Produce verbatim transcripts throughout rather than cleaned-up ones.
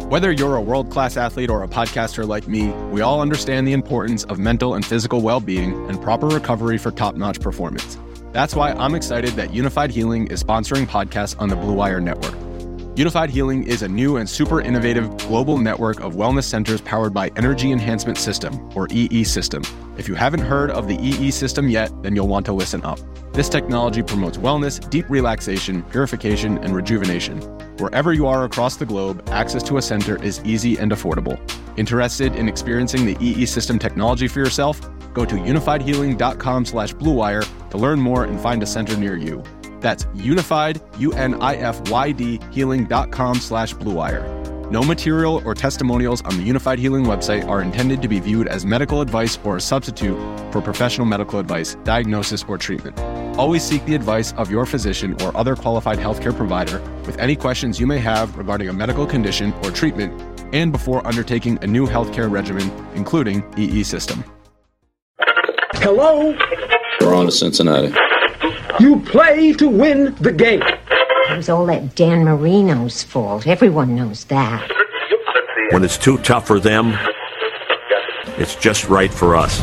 Whether you're a world-class athlete or a podcaster like me, we all understand the importance of mental and physical well-being and proper recovery for top-notch performance. That's why I'm excited that Unified Healing is sponsoring podcasts on the Blue Wire Network. Unified Healing is a new and super innovative global network of wellness centers powered by Energy Enhancement System, or E E System. If you haven't heard of the E E System yet, then you'll want to listen up. This technology promotes wellness, deep relaxation, purification, and rejuvenation. Wherever you are across the globe, access to a center is easy and affordable. Interested in experiencing the E E System technology for yourself? Go to unified healing dot com slash blue wire to learn more and find a center near you. That's unified, U N I F Y D, healing dot com slash blue wire. No material or testimonials on the Unified Healing website are intended to be viewed as medical advice or a substitute for professional medical advice, diagnosis, or treatment. Always seek the advice of your physician or other qualified healthcare provider with any questions you may have regarding a medical condition or treatment and before undertaking a new healthcare regimen, including E E System. Hello? We're on to Cincinnati. You play to win the game. It was all that Dan Marino's fault. Everyone knows that. When it's too tough for them, it's just right for us.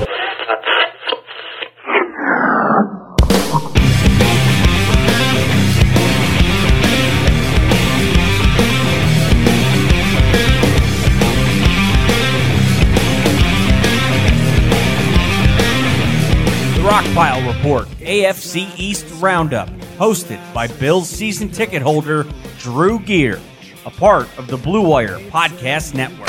Rockpile Report, A F C East Roundup, hosted by Bills season ticket holder Drew Gear, a part of the Blue Wire Podcast Network.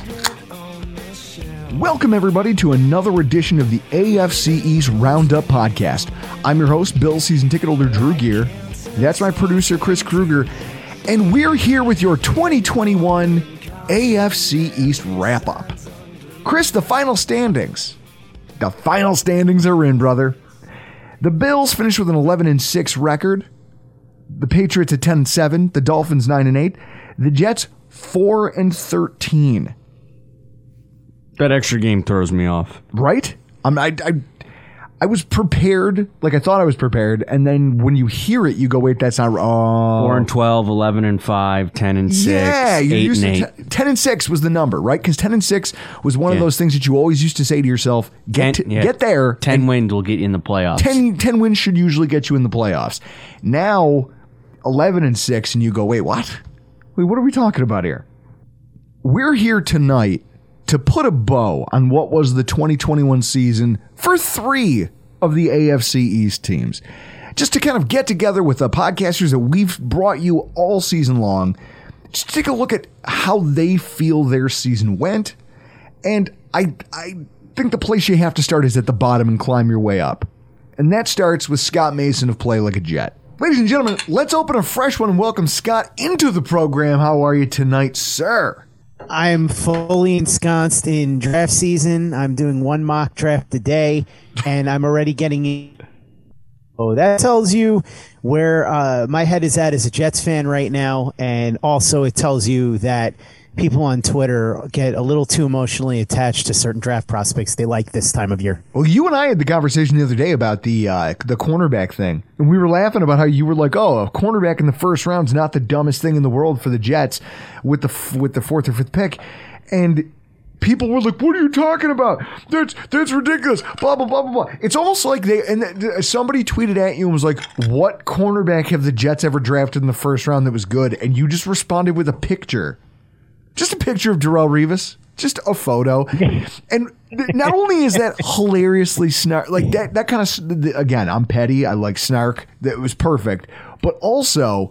Welcome, everybody, to another edition of the A F C East Roundup Podcast. I'm your host, Bills season ticket holder Drew Gear. That's my producer, Chris Kruger, and we're here with your twenty twenty-one A F C East wrap-up. Chris, the final standings. The final standings are in, brother. The Bills finished with an eleven and six record. The Patriots at ten and seven. The Dolphins nine and eight. The Jets four and thirteen. That extra game throws me off. Right? I'm, I, I, I was prepared, like I thought I was prepared, and then when you hear it, you go, wait, that's not... Oh. four and twelve, eleven and five, ten and six, yeah, you're eight used and to eight. T- ten and six was the number, right? Because ten and six was one yeah. of those things that you always used to say to yourself, get, ten, to, yeah. get there. ten wins will get you in the playoffs. ten, ten wins should usually get you in the playoffs. Now, eleven and six, and you go, wait, what? Wait, what are we talking about here? We're here tonight to put a bow on what was the twenty twenty-one season for three of the A F C East teams. Just to kind of get together with the podcasters that we've brought you all season long, just take a look at how they feel their season went. And I, I think the place you have to start is at the bottom and climb your way up. And that starts with Scott Mason of Play Like a Jet. Ladies and gentlemen, let's open a fresh one and welcome Scott into the program. How are you tonight, sir? I'm fully ensconced in draft season. I'm doing one mock draft a day, and I'm already getting in. Oh, that tells you where uh, my head is at as a Jets fan right now, and also it tells you that people on Twitter get a little too emotionally attached to certain draft prospects they like this time of year. Well, you and I had the conversation the other day about the uh, the cornerback thing, and we were laughing about how you were like, "Oh, a cornerback in the first round is not the dumbest thing in the world for the Jets with the with the fourth or fifth pick," and people were like, "What are you talking about? That's that's ridiculous." Blah blah blah blah blah. It's almost like they and th- somebody tweeted at you and was like, "What cornerback have the Jets ever drafted in the first round that was good?" And you just responded with a picture. Just a picture of Darrelle Revis. Just a photo. And not only is that hilariously snark, like that, that kind of, again, I'm petty. I like snark. That was perfect. But also,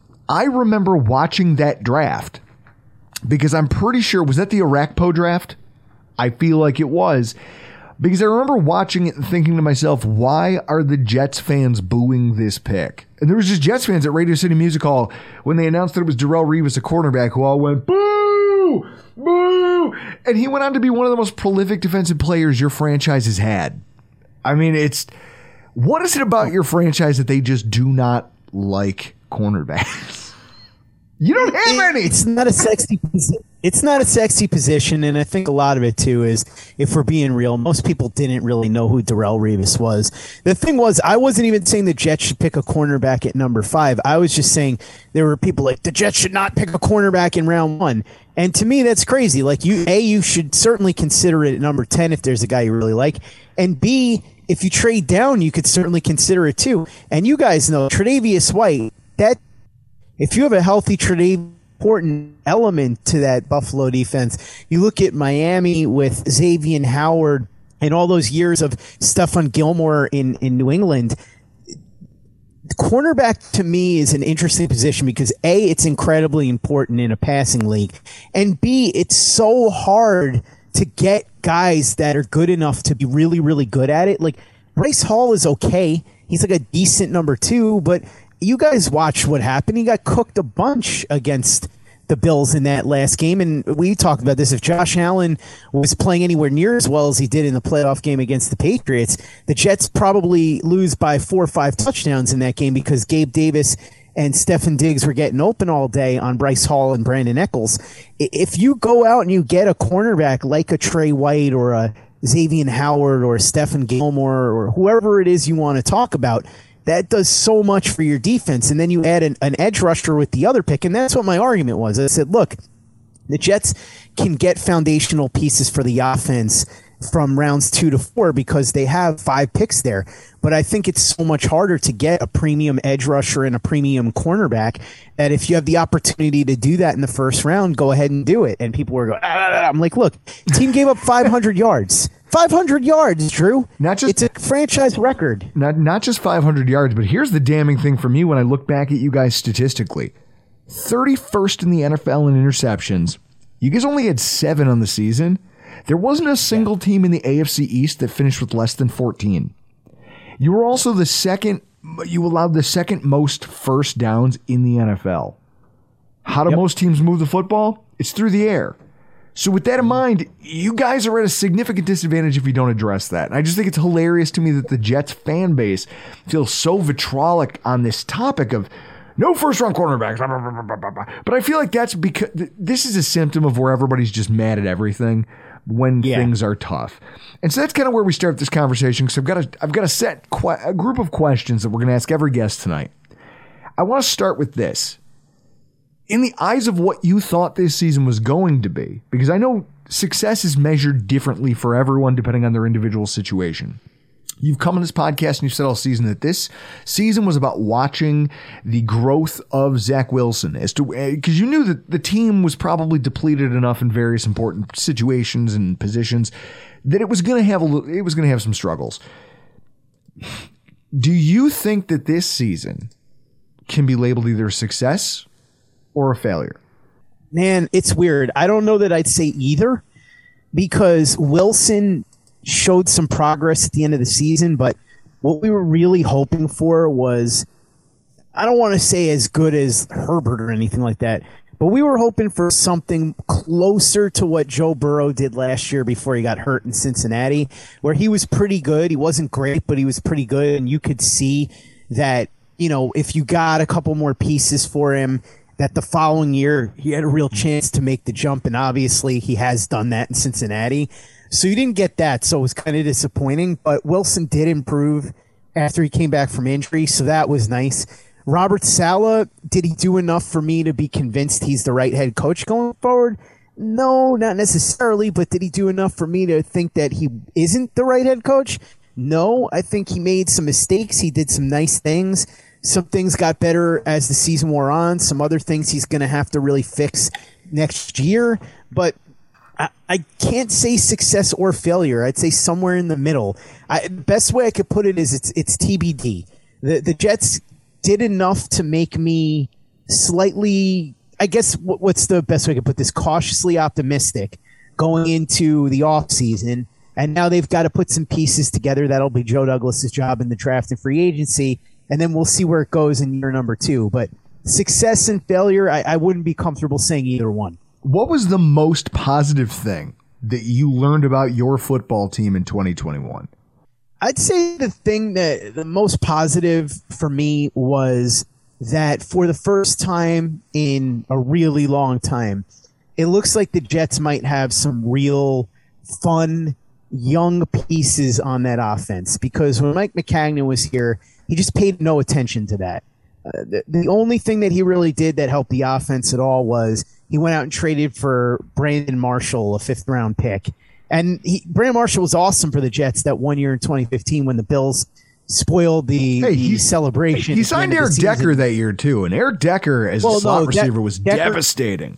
I remember watching that draft because I'm pretty sure, was that the Arakpo draft? I feel like it was. Because I remember watching it and thinking to myself, why are the Jets fans booing this pick? And there was just Jets fans at Radio City Music Hall when they announced that it was Darrelle Revis, a cornerback, who all went, boo! Boo! And he went on to be one of the most prolific defensive players your franchise has had. I mean, it's... What is it about your franchise that they just do not like cornerbacks? You don't have it, any. It's not a sexy position. It's not a sexy position, and I think a lot of it too is, if we're being real, most people didn't really know who Darrelle Revis was. The thing was, I wasn't even saying the Jets should pick a cornerback at number five. I was just saying there were people like the Jets should not pick a cornerback in round one, and to me that's crazy. Like you, a you should certainly consider it at number ten if there's a guy you really like, and B if you trade down, you could certainly consider it too. And you guys know Tre'Davious White. That if you have a healthy Tre'Davious, important element to that Buffalo defense. You look at Miami with Xavier Howard and all those years of Stephon Gilmore in, in New England. Cornerback to me is an interesting position because A, it's incredibly important in a passing league, and B, it's so hard to get guys that are good enough to be really, really good at it. Like Bryce Hall is okay. He's like a decent number two, but you guys watched what happened. He got cooked a bunch against the Bills in that last game, and we talked about this. If Josh Allen was playing anywhere near as well as he did in the playoff game against the Patriots, the Jets probably lose by four or five touchdowns in that game because Gabe Davis and Stefon Diggs were getting open all day on Bryce Hall and Brandon Echols. If you go out and you get a cornerback like a Trey White or a Xavier Howard or Stephon Gilmore or whoever it is you want to talk about, that does so much for your defense. And then you add an, an edge rusher with the other pick, and that's what my argument was. I said, look, the Jets can get foundational pieces for the offense from rounds two to four because they have five picks there. But I think it's so much harder to get a premium edge rusher and a premium cornerback that if you have the opportunity to do that in the first round, go ahead and do it. And people were going, ah. I'm like, look, the team gave up five hundred yards. five hundred yards, Drew. Not just, it's a franchise record. Not not just five hundred yards, but here's the damning thing for me when I look back at you guys statistically. thirty-first in the N F L in interceptions. You guys only had seven on the season. There wasn't a single team in the A F C East that finished with less than fourteen. You were also the second, you allowed the second most first downs in the N F L. How do yep. most teams move the football? It's through the air. So with that in mind, you guys are at a significant disadvantage if you don't address that. And I just think it's hilarious to me that the Jets fan base feels so vitriolic on this topic of no first-round cornerbacks. Blah, blah, blah, blah, blah, blah. But I feel like that's because this is a symptom of where everybody's just mad at everything when yeah. things are tough. And so that's kind of where we start this conversation because I've got a, I've got a set que- a group of questions that we're going to ask every guest tonight. I want to start with this. In the eyes of what you thought this season was going to be, because I know success is measured differently for everyone depending on their individual situation. You've come on this podcast and you've said all season that this season was about watching the growth of Zach Wilson as to because you knew that the team was probably depleted enough in various important situations and positions that it was going to have a it was going to have some struggles. Do you think that this season can be labeled either a success or a failure? Man, it's weird. I don't know that I'd say either because Wilson showed some progress at the end of the season, but what we were really hoping for was, I don't want to say as good as Herbert or anything like that, but we were hoping for something closer to what Joe Burrow did last year before he got hurt in Cincinnati, where he was pretty good. He wasn't great, but he was pretty good, and you could see that, you know, if you got a couple more pieces for him, that the following year he had a real chance to make the jump, and obviously he has done that in Cincinnati. So you didn't get that, so it was kind of disappointing. But Wilson did improve after he came back from injury, so that was nice. Robert Saleh, did he do enough for me to be convinced he's the right head coach going forward? No, not necessarily, but did he do enough for me to think that he isn't the right head coach? No, I think he made some mistakes. He did some nice things. Some things got better as the season wore on. Some other things he's going to have to really fix next year. But I can't say success or failure. I'd say somewhere in the middle. I, the best way I could put it is it's it's T B D. The the Jets did enough to make me slightly, I guess, what, what's the best way I could put this? Cautiously optimistic going into the offseason. And now they've got to put some pieces together. That'll be Joe Douglas's job in the draft and free agency. And then we'll see where it goes in year number two. But success and failure, I, I wouldn't be comfortable saying either one. What was the most positive thing that you learned about your football team in twenty twenty-one? I'd say the thing that the most positive for me was that for the first time in a really long time, it looks like the Jets might have some real fun young pieces on that offense, because when Mike Maccagnan was here, he just paid no attention to that. Uh, the, the only thing that he really did that helped the offense at all was he went out and traded for Brandon Marshall, a fifth round pick. And he, Brandon Marshall was awesome for the Jets that one year in twenty fifteen when the Bills spoiled the, hey, the celebration. He signed Eric Decker that year too, and Eric Decker as well, a slot no, receiver De- was Decker, devastating.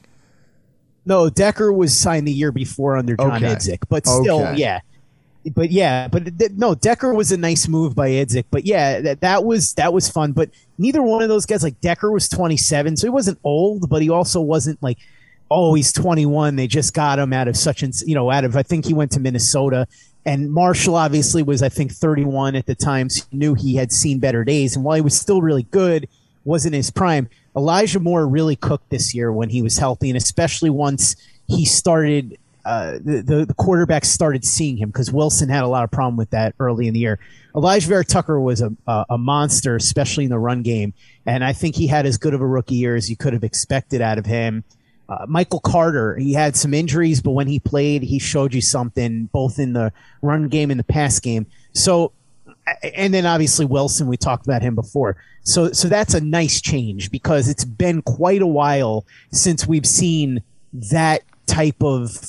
No, Decker was signed the year before under John okay. Idzik, but still, okay. yeah. But yeah, but th- no, Decker was a nice move by Idzik. But yeah, that, that was that was fun. But neither one of those guys, like Decker was twenty-seven, so he wasn't old, but he also wasn't like, oh, he's twenty-one. They just got him out of such and you know out of I think he went to Minnesota. And Marshall obviously was I think thirty-one at the time, so he knew he had seen better days. And while he was still really good, wasn't his prime. Elijah Moore really cooked this year when he was healthy, and especially once he started. Uh, the, the the quarterback started seeing him, because Wilson had a lot of problem with that early in the year. Elijah Vera Tucker was a, a a monster, especially in the run game, and I think he had as good of a rookie year as you could have expected out of him. Uh, Michael Carter, he had some injuries, but when he played, he showed you something both in the run game and the pass game. So, and then obviously Wilson, we talked about him before. So, so that's a nice change, because it's been quite a while since we've seen that type of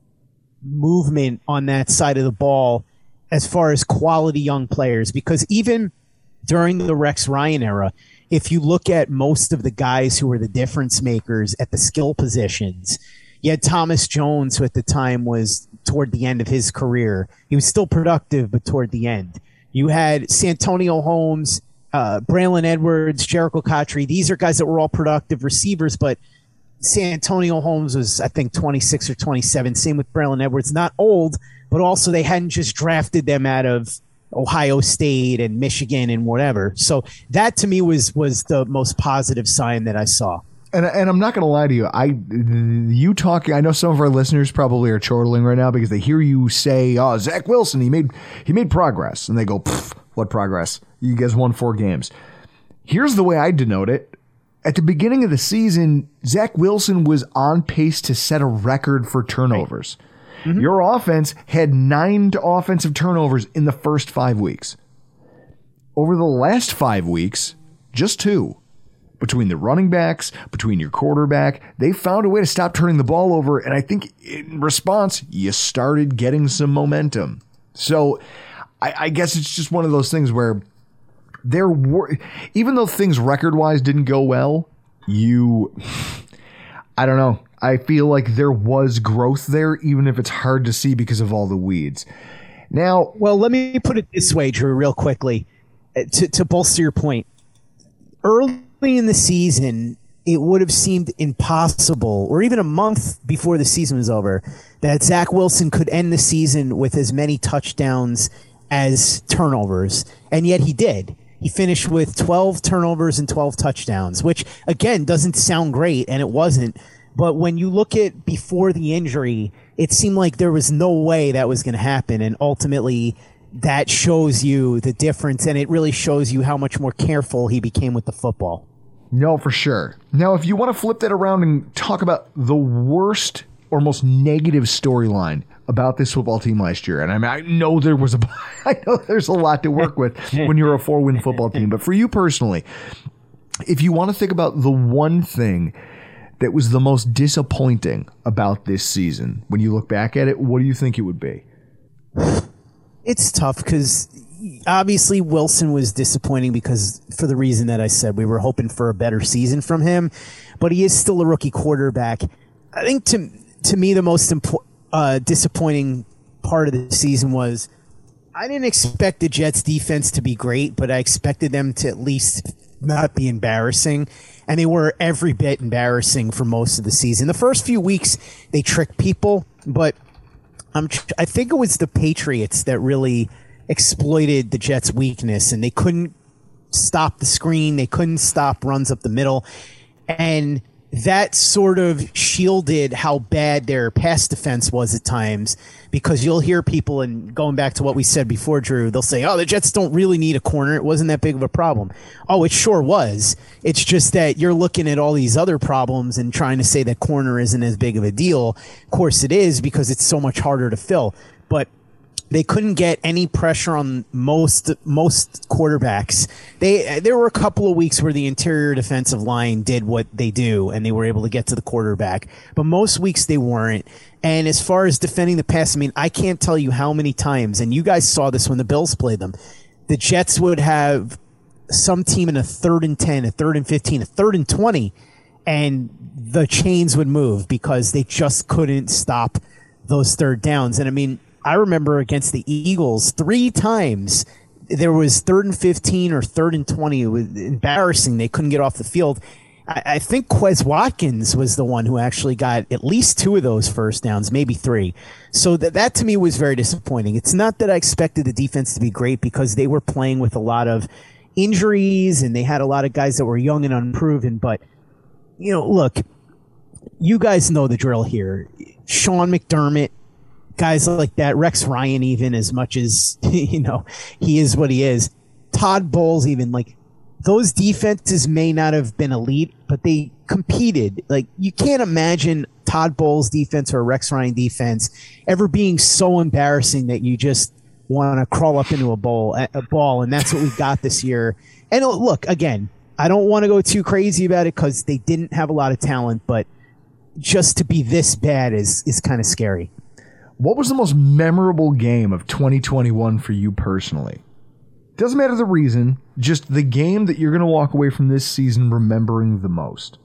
movement on that side of the ball as far as quality young players, because even during the Rex Ryan era, if you look at most of the guys who were the difference makers at the skill positions, you had Thomas Jones, who at the time was toward the end of his career. He was still productive, but toward the end. You had Santonio Holmes, uh, Braylon Edwards, Jericho Cotchery. These are guys that were all productive receivers, but Santonio Holmes was, I think, twenty-six or twenty-seven. Same with Braylon Edwards. Not old, but also they hadn't just drafted them out of Ohio State and Michigan and whatever. So that to me was was the most positive sign that I saw. And and I'm not going to lie to you. I you talking. I know some of our listeners probably are chortling right now because they hear you say, "Oh, Zach Wilson, he made he made progress," and they go, "What progress? You guys won four games." Here's the way I denote it. At the beginning of the season, Zach Wilson was on pace to set a record for turnovers. Right. Mm-hmm. Your offense had nine offensive turnovers in the first five weeks. Over the last five weeks, just two. Between the running backs, between your quarterback, they found a way to stop turning the ball over, and I think in response, you started getting some momentum. So I, I guess it's just one of those things where there were, even though things record-wise didn't go well, you, I don't know, I feel like there was growth there, even if it's hard to see because of all the weeds. Now, well, let me put it this way, Drew, real quickly, to, to bolster your point. Early in the season, it would have seemed impossible, or even a month before the season was over, that Zach Wilson could end the season with as many touchdowns as turnovers, and yet he did. He finished with twelve turnovers and twelve touchdowns, which, again, doesn't sound great, and it wasn't. But when you look at before the injury, it seemed like there was no way that was going to happen, and ultimately that shows you the difference, and it really shows you how much more careful he became with the football. No, for sure. Now, if you want to flip that around and talk about the worst or most negative storyline about this football team last year, and I mean, I know there was a, I know there's a lot to work with when you're a four-win football team, but for you personally, if you want to think about the one thing that was the most disappointing about this season, when you look back at it, what do you think it would be? It's tough because obviously Wilson was disappointing because for the reason that I said, we were hoping for a better season from him, but he is still a rookie quarterback. I think to to me the most impo- uh, disappointing part of the season was I didn't expect the Jets defense to be great, but I expected them to at least not be embarrassing, and they were every bit embarrassing for most of the season. The first few weeks they tricked people, but I'm, I think it was the Patriots that really exploited the Jets' weakness, and they couldn't stop the screen. They couldn't stop runs up the middle. And that sort of shielded how bad their pass defense was at times, because you'll hear people, and going back to what we said before, Drew, they'll say, oh, the Jets don't really need a corner. It wasn't that big of a problem. Oh, it sure was. It's just that you're looking at all these other problems and trying to say that corner isn't as big of a deal. Of course it is, because it's so much harder to fill. But they couldn't get any pressure on most most quarterbacks. They there were a couple of weeks where the interior defensive line did what they do, and they were able to get to the quarterback. But most weeks they weren't. And as far as defending the pass, I mean, I can't tell you how many times, and you guys saw this when the Bills played them, the Jets would have some team in a third and ten, a third and fifteen, a third and twenty, and the chains would move because they just couldn't stop those third downs. And I mean, I remember against the Eagles, three times there was third and fifteen or third and twenty. It was embarrassing. They couldn't get off the field. I, I think Quez Watkins was the one who actually got at least two of those first downs, maybe three. So that, that to me was very disappointing. It's not that I expected the defense to be great, because they were playing with a lot of injuries and they had a lot of guys that were young and unproven. But, you know, look, you guys know the drill here. Sean McDermott, guys like that, Rex Ryan, even, as much as, you know, he is what he is. Todd Bowles, even, like, those defenses may not have been elite, but they competed. Like, you can't imagine Todd Bowles' defense or Rex Ryan defense ever being so embarrassing that you just want to crawl up into a bowl, a ball, and that's what we got this year. And look, again, I don't want to go too crazy about it because they didn't have a lot of talent, but just to be this bad is is kind of scary. What was the most memorable game of twenty twenty-one for you personally? Doesn't matter the reason, just the game that you're going to walk away from this season remembering the most.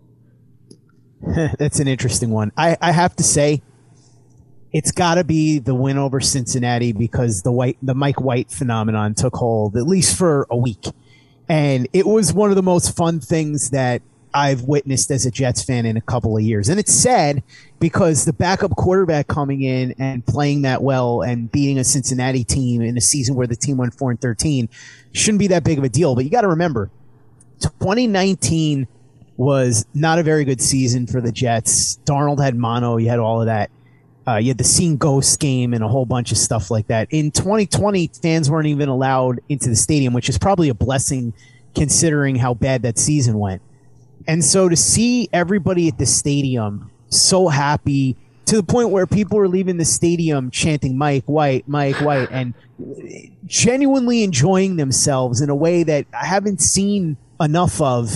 That's an interesting one. I, I have to say, it's got to be the win over Cincinnati, because the white the Mike White phenomenon took hold, at least for a week. And it was one of the most fun things that I've witnessed as a Jets fan in a couple of years. And it's sad, because the backup quarterback coming in and playing that well and beating a Cincinnati team in a season where the team went four and thirteen shouldn't be that big of a deal. But you got to remember, twenty nineteen was not a very good season for the Jets. Darnold had mono. You had all of that. Uh, you had the Seeing Ghosts game and a whole bunch of stuff like that. In twenty twenty, fans weren't even allowed into the stadium, which is probably a blessing considering how bad that season went. And so to see everybody at the stadium so happy, to the point where people were leaving the stadium chanting Mike White, Mike White, and genuinely enjoying themselves in a way that I haven't seen enough of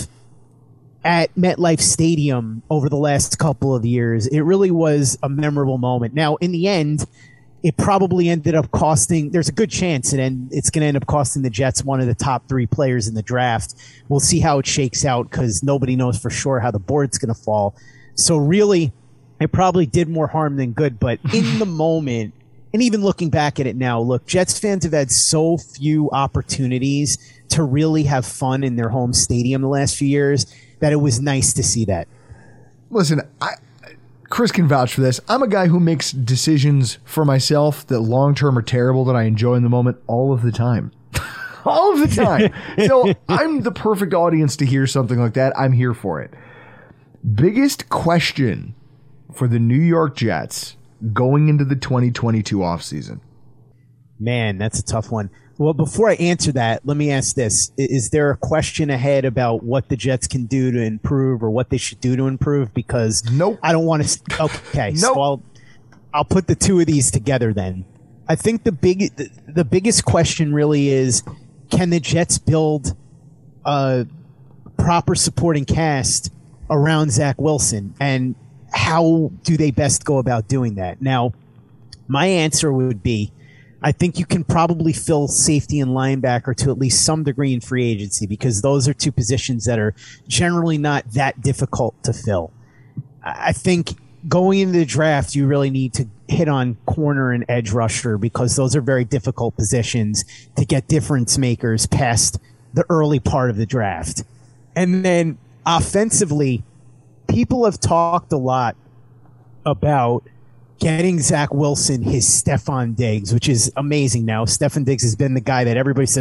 at MetLife Stadium over the last couple of years. It really was a memorable moment. Now, in the end, it probably ended up costing, there's a good chance it end, it's going to end up costing the Jets one of the top three players in the draft. We'll see how it shakes out, because nobody knows for sure how the board's going to fall. So really, it probably did more harm than good. But in the moment, and even looking back at it now, look, Jets fans have had so few opportunities to really have fun in their home stadium the last few years that it was nice to see that. Listen, I... Chris can vouch for this. I'm a guy who makes decisions for myself that long-term are terrible that I enjoy in the moment all of the time. all of the time. So I'm the perfect audience to hear something like that. I'm here for it. Biggest question for the New York Jets going into the twenty twenty-two offseason? Man, that's a tough one. Well, before I answer that, let me ask this. Is there a question ahead about what the Jets can do to improve, or what they should do to improve? Because nope. I don't want to. Okay, nope. so I'll, I'll put the two of these together then. I think the big, the, the biggest question really is, can the Jets build a proper supporting cast around Zach Wilson? And how do they best go about doing that? Now, my answer would be, I think you can probably fill safety and linebacker to at least some degree in free agency, because those are two positions that are generally not that difficult to fill. I think going into the draft, you really need to hit on corner and edge rusher, because those are very difficult positions to get difference makers past the early part of the draft. And then offensively, people have talked a lot about getting Zach Wilson his Stefon Diggs, which is amazing now. Stefon Diggs has been the guy that everybody says,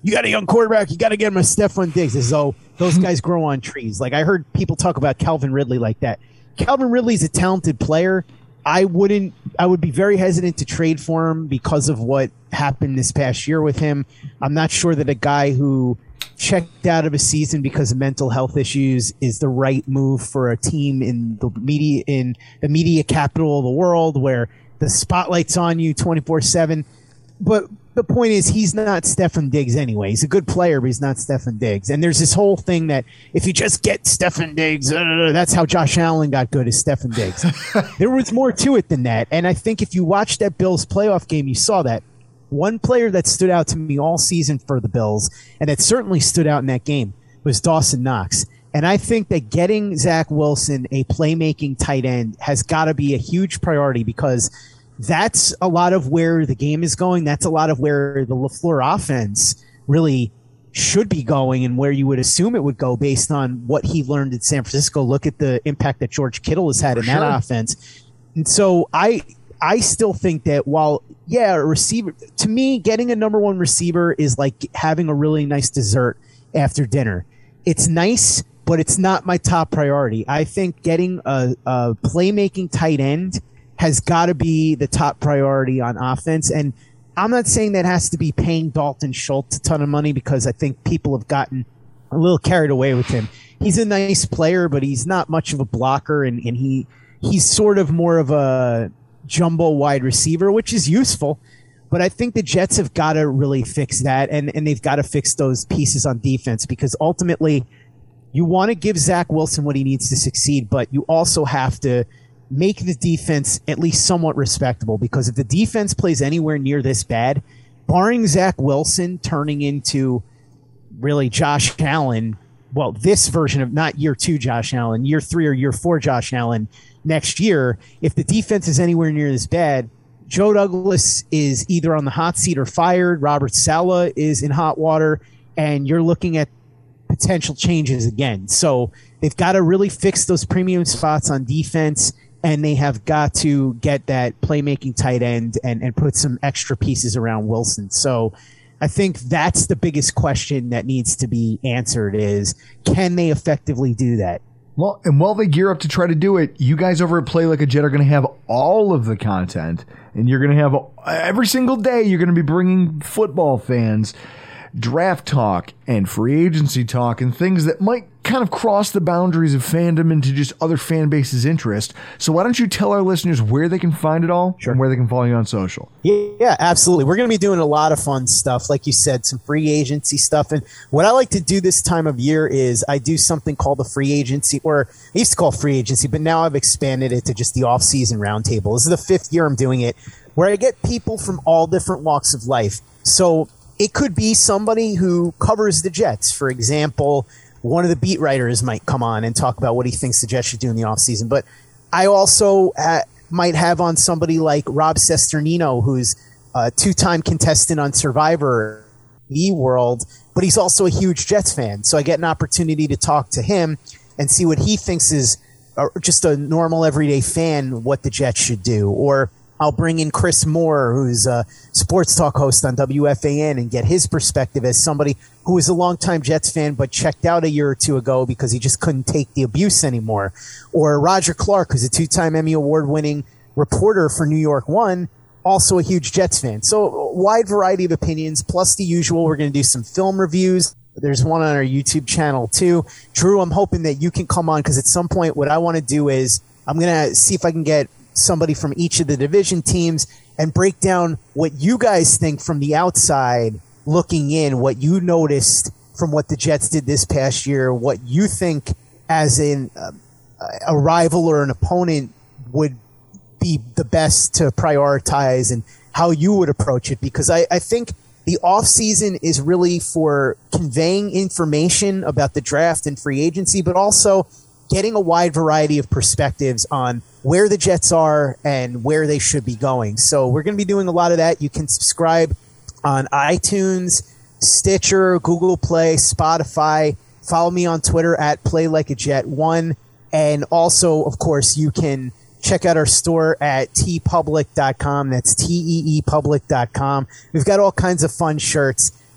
you got a young quarterback, you got to get him a Stephon Diggs, as though those guys grow on trees. Like I heard people talk about Calvin Ridley like that. Calvin Ridley's a talented player. I wouldn't. I would be very hesitant to trade for him because of what happened this past year with him. I'm not sure that a guy who checked out of a season because of mental health issues is the right move for a team in the media in the media capital of the world, where the spotlight's on you twenty-four seven. But the point is, he's not Stephon Diggs anyway. He's a good player, but he's not Stephon Diggs. And there's this whole thing that if you just get Stephon Diggs, uh, that's how Josh Allen got good, as Stephon Diggs. There was more to it than that. And I think if you watched that Bills playoff game, you saw that. One player that stood out to me all season for the Bills, and that certainly stood out in that game, was Dawson Knox. And I think that getting Zach Wilson a playmaking tight end has got to be a huge priority, because that's a lot of where the game is going. That's a lot of where the LaFleur offense really should be going, and where you would assume it would go based on what he learned at San Francisco. Look at the impact that George Kittle has had in sure. that offense. And so I I still think that while, yeah, a receiver, to me, getting a number one receiver is like having a really nice dessert after dinner. It's nice, but it's not my top priority. I think getting a, a playmaking tight end has got to be the top priority on offense. And I'm not saying that has to be paying Dalton Schultz a ton of money, because I think people have gotten a little carried away with him. He's a nice player, but he's not much of a blocker, and, and he he's sort of more of a jumbo wide receiver, which is useful. But I think the Jets have got to really fix that, and, and they've got to fix those pieces on defense, because ultimately you want to give Zach Wilson what he needs to succeed, but you also have to make the defense at least somewhat respectable, because if the defense plays anywhere near this bad, barring Zach Wilson turning into really Josh Allen, well, this version of not year two Josh Allen, year three or year four Josh Allen next year, if the defense is anywhere near this bad, Joe Douglas is either on the hot seat or fired. Robert Saleh is in hot water, and you're looking at potential changes again. So they've got to really fix those premium spots on defense, and they have got to get that playmaking tight end and, and put some extra pieces around Wilson. So I think that's the biggest question that needs to be answered, is can they effectively do that? Well, and while they gear up to try to do it, you guys over at Play Like a Jet are going to have all of the content, and you're going to have every single day, you're going to be bringing football fans draft talk and free agency talk and things that might kind of cross the boundaries of fandom into just other fan bases' interest. So why don't you tell our listeners where they can find it all, sure, and where they can follow you on social? Yeah, absolutely. We're going to be doing a lot of fun stuff. Like you said, some free agency stuff. And what I like to do this time of year is I do something called the free agency, or I used to call it free agency, but now I've expanded it to just the off-season roundtable. This is the fifth year I'm doing it, where I get people from all different walks of life. So it could be somebody who covers the Jets. For example, one of the beat writers might come on and talk about what he thinks the Jets should do in the offseason. But I also ha- might have on somebody like Rob Cesternino, who's a two-time contestant on Survivor World, but he's also a huge Jets fan. So I get an opportunity to talk to him and see what he thinks is uh, just a normal, everyday fan, what the Jets should do. Or I'll bring in Chris Moore, who's a sports talk host on W F A N, and get his perspective as somebody who was a longtime Jets fan but checked out a year or two ago because he just couldn't take the abuse anymore. Or Roger Clark, who's a two-time Emmy Award-winning reporter for New York One, also a huge Jets fan. So a wide variety of opinions, plus the usual. We're going to do some film reviews. There's one on our YouTube channel, too. Drew, I'm hoping that you can come on, because at some point what I want to do is I'm going to see if I can get somebody from each of the division teams and break down what you guys think from the outside looking in, what you noticed from what the Jets did this past year, what you think as in uh, a rival or an opponent would be the best to prioritize, and how you would approach it. Because I, I think the offseason is really for conveying information about the draft and free agency, but also getting a wide variety of perspectives on where the Jets are and where they should be going. So we're going to be doing a lot of that. You can subscribe on iTunes, Stitcher, Google Play, Spotify. Follow me on Twitter at Play Like a Jet one. And also, of course, you can check out our store at t public dot com. That's T E E public dot com. We've got all kinds of fun shirts.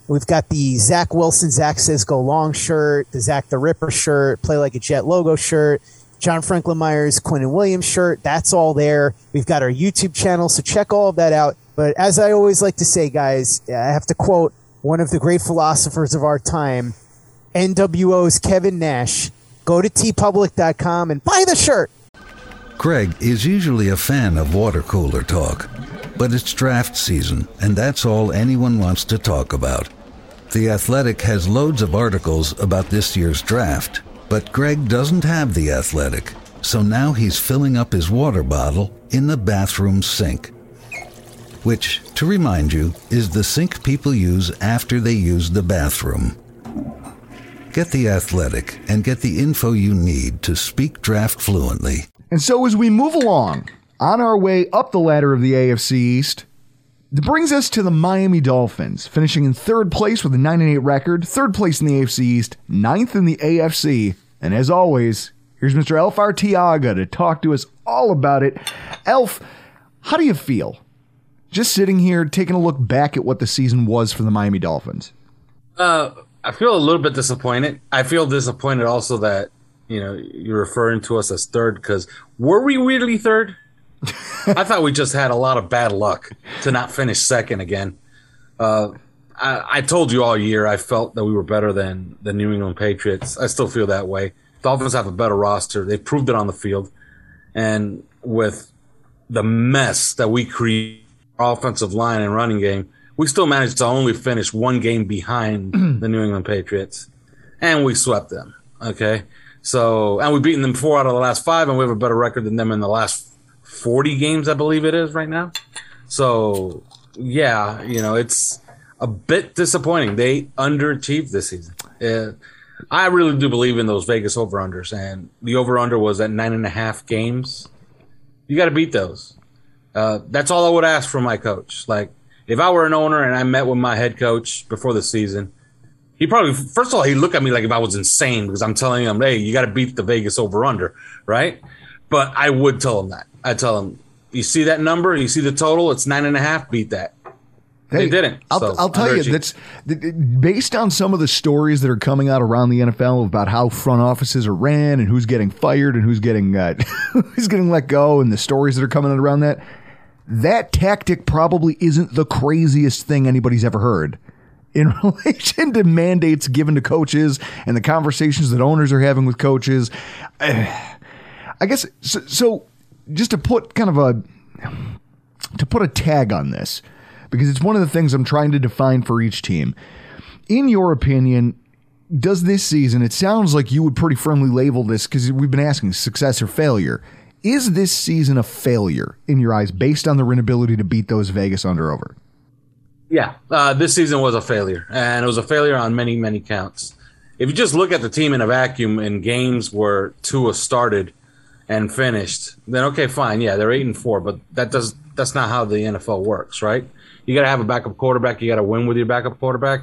We've got the Zach Wilson, Zach Says Go Long shirt, the Zach the Ripper shirt, Play Like a Jet logo shirt, John Franklin Myers, Quentin Williams shirt. That's all there. We've got our YouTube channel, so check all of that out. But as I always like to say, guys, I have to quote one of the great philosophers of our time, N W O's Kevin Nash. Go to t public dot com and buy the shirt. Greg is usually a fan of water cooler talk, but it's draft season, and that's all anyone wants to talk about. The Athletic has loads of articles about this year's draft, but Greg doesn't have The Athletic, so now he's filling up his water bottle in the bathroom sink. Which, to remind you, is the sink people use after they use the bathroom. Get The Athletic and get the info you need to speak draft fluently. And so as we move along, on our way up the ladder of the A F C East, it brings us to the Miami Dolphins, finishing in third place with a nine and eight record, third place in the A F C East, ninth in the A F C. And as always, here's Mister Elf Artiaga to talk to us all about it. Elf, how do you feel? Just sitting here, taking a look back at what the season was for the Miami Dolphins. Uh, I feel a little bit disappointed. I feel disappointed also that, you know, you're referring to us as third, because were we really third? I thought we just had a lot of bad luck to not finish second again. Uh, I, I told you all year I felt that we were better than the New England Patriots. I still feel that way. Dolphins have a better roster. They proved it on the field. And with the mess that we create, offensive line and running game, we still managed to only finish one game behind the New England Patriots. And we swept them. Okay? So, and we've beaten them four out of the last five, and we have a better record than them in the last forty games, I believe it is right now. So, yeah, you know, it's a bit disappointing. They underachieved this season. Uh, I really do believe in those Vegas over-unders, and the over-under was at nine and a half games. You got to beat those. Uh, that's all I would ask from my coach. Like, if I were an owner and I met with my head coach before the season, he probably, first of all, he'd look at me like if I was insane because I'm telling him, hey, you got to beat the Vegas over-under, right? But I would tell him that. I'd tell him, you see that number? You see the total? It's nine and a half. Beat that. Hey, they didn't. I'll, so I'll tell you, that's based on some of the stories that are coming out around the N F L about how front offices are ran and who's getting fired and who's getting uh, who's getting let go, and the stories that are coming out around that. That tactic probably isn't the craziest thing anybody's ever heard in relation to mandates given to coaches and the conversations that owners are having with coaches. I guess so, so just to put kind of a to put a tag on this, because it's one of the things I'm trying to define for each team. In your opinion, does this season, it sounds like you would pretty firmly label this, because we've been asking success or failure. Is this season a failure in your eyes based on their inability to beat those Vegas under-over? Yeah, uh, this season was a failure, and it was a failure on many, many counts. If you just look at the team in a vacuum in games where Tua started and finished, then okay, fine, yeah, they're eight and four, but that does that's not how the N F L works, right? You got to have a backup quarterback. You got to win with your backup quarterback.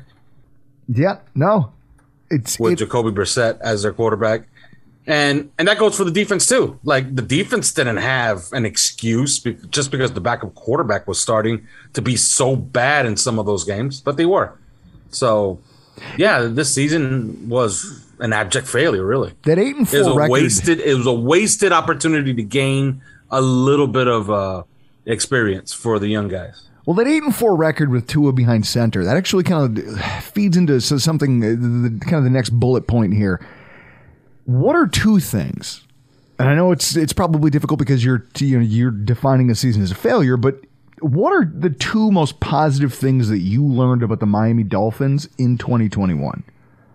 Yeah, no, it's with it, Jacoby Brissett as their quarterback. And and that goes for the defense, too. Like, the defense didn't have an excuse be- just because the backup quarterback was starting to be so bad in some of those games, but they were. So, yeah, this season was an abject failure, really. That eight and four it was a record. Wasted, it was a wasted opportunity to gain a little bit of uh, experience for the young guys. Well, that eight and four record with Tua behind center, that actually kind of feeds into something, the, kind of the next bullet point here. What are two things? And I know it's it's probably difficult because you're you know you're defining a season as a failure, but what are the two most positive things that you learned about the Miami Dolphins in twenty twenty-one?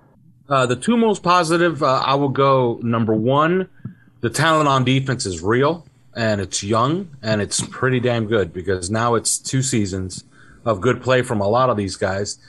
Uh, the two most positive, uh, I will go number one, the talent on defense is real, and it's young, and it's pretty damn good, because now it's two seasons of good play from a lot of these guys.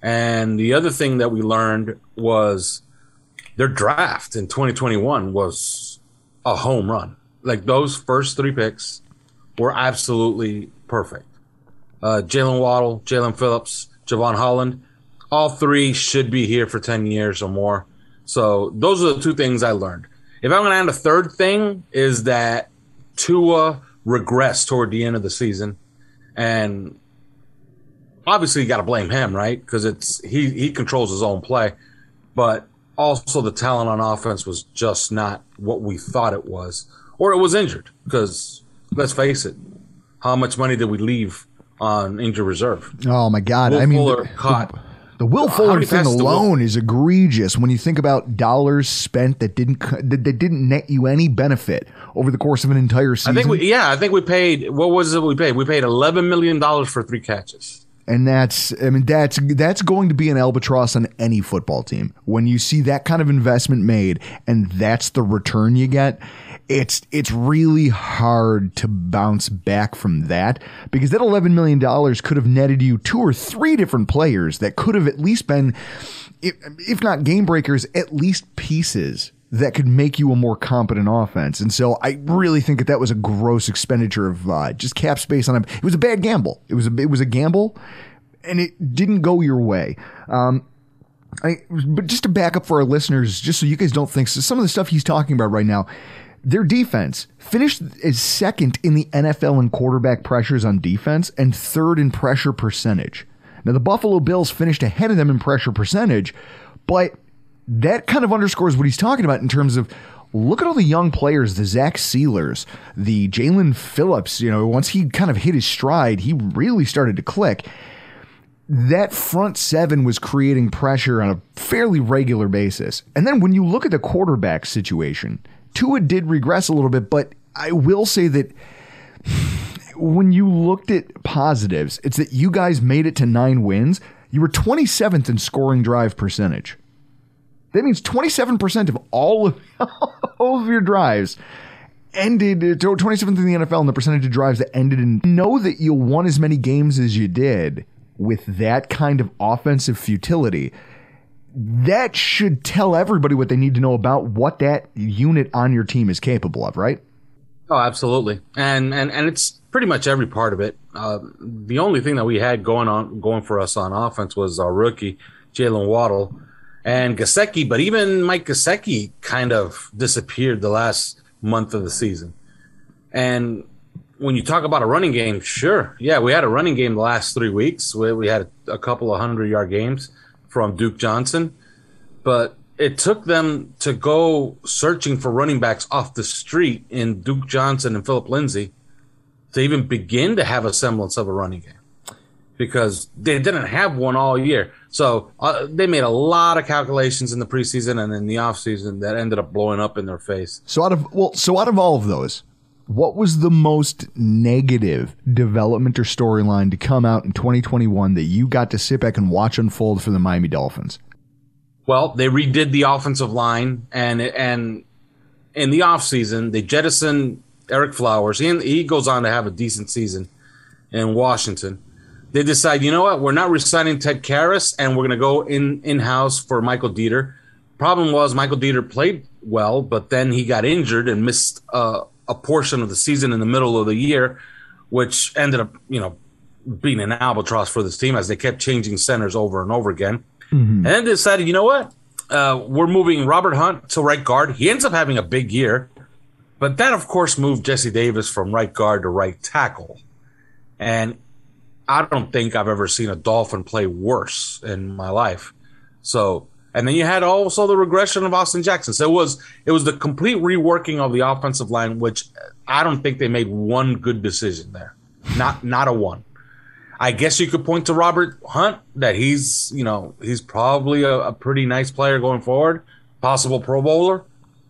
And the other thing that we learned was their draft in twenty twenty-one was a home run. Like, those first three picks were absolutely perfect. Uh, Jalen Waddle, Jalen Phillips, Javon Holland, all three should be here for ten years or more. So those are the two things I learned. If I'm going to add a third thing, is that Tua regressed toward the end of the season. And obviously you got to blame him, right? Because it's he he controls his own play, but also the talent on offense was just not what we thought it was, or it was injured. Because let's face it, how much money did we leave on injured reserve? Oh my God! Will I mean, Fuller the, caught. The, the Will How Fuller many thing passes did Will- alone is egregious when you think about dollars spent that didn't co- that, that didn't net you any benefit over the course of an entire season. I think we, yeah, I think we paid. What was it we paid? We paid eleven million dollars for three catches. And that's, I mean, that's that's going to be an albatross on any football team. When you see that kind of investment made and that's the return you get, it's it's really hard to bounce back from that, because that eleven million dollars could have netted you two or three different players that could have at least been, if, if not game breakers, at least pieces that could make you a more competent offense. And so I really think that that was a gross expenditure of uh, just cap space on him. It was a bad gamble. It was a, it was a gamble, and it didn't go your way. Um, I, but just to back up for our listeners, just so you guys don't think, so some of the stuff he's talking about right now, their defense finished as second in the N F L in quarterback pressures on defense and third in pressure percentage. Now, the Buffalo Bills finished ahead of them in pressure percentage, but that kind of underscores what he's talking about in terms of, look at all the young players, the Zach Sealers, the Jalen Phillips. You know, once he kind of hit his stride, he really started to click. That front seven was creating pressure on a fairly regular basis. And then when you look at the quarterback situation, Tua did regress a little bit, but I will say that when you looked at positives, it's that you guys made it to nine wins. You were twenty-seventh in scoring drive percentage. That means twenty-seven percent of all of, all of your drives ended, twenty-seventh in the N F L in the percentage of drives that ended in. Know that you won as many games as you did with that kind of offensive futility. That should tell everybody what they need to know about what that unit on your team is capable of, right? Oh, absolutely. And and, and it's pretty much every part of it. Uh, the only thing that we had going on going for us on offense was our rookie, Jalen Waddle, and Gesicki, but even Mike Gesicki kind of disappeared the last month of the season. And when you talk about a running game, sure, yeah, we had a running game the last three weeks. We, we had a, a couple of hundred-yard games from Duke Johnson, but it took them to go searching for running backs off the street in Duke Johnson and Philip Lindsay to even begin to have a semblance of a running game, because they didn't have one all year. So uh, they made a lot of calculations in the preseason and in the offseason that ended up blowing up in their face. So out of well, so out of all of those, what was the most negative development or storyline to come out in twenty twenty-one that you got to sit back and watch unfold for the Miami Dolphins? Well, they redid the offensive line, and and in the offseason, they jettisoned Eric Flowers. He, he goes on to have a decent season in Washington. They decide, you know what, we're not re-signing Ted Karras, and we're going to go in, in-house for Michael Dieter. Problem was, Michael Dieter played well, but then he got injured and missed uh, a portion of the season in the middle of the year, which ended up, you know, being an albatross for this team as they kept changing centers over and over again. Mm-hmm. And then they decided, you know what, uh, we're moving Robert Hunt to right guard. He ends up having a big year, but that, of course, moved Jesse Davis from right guard to right tackle. And I don't think I've ever seen a Dolphin play worse in my life. So, and then you had also the regression of Austin Jackson. So it was it was the complete reworking of the offensive line, which I don't think they made one good decision there. Not not a one. I guess you could point to Robert Hunt, that he's, you know, he's probably a, a pretty nice player going forward, possible Pro Bowler.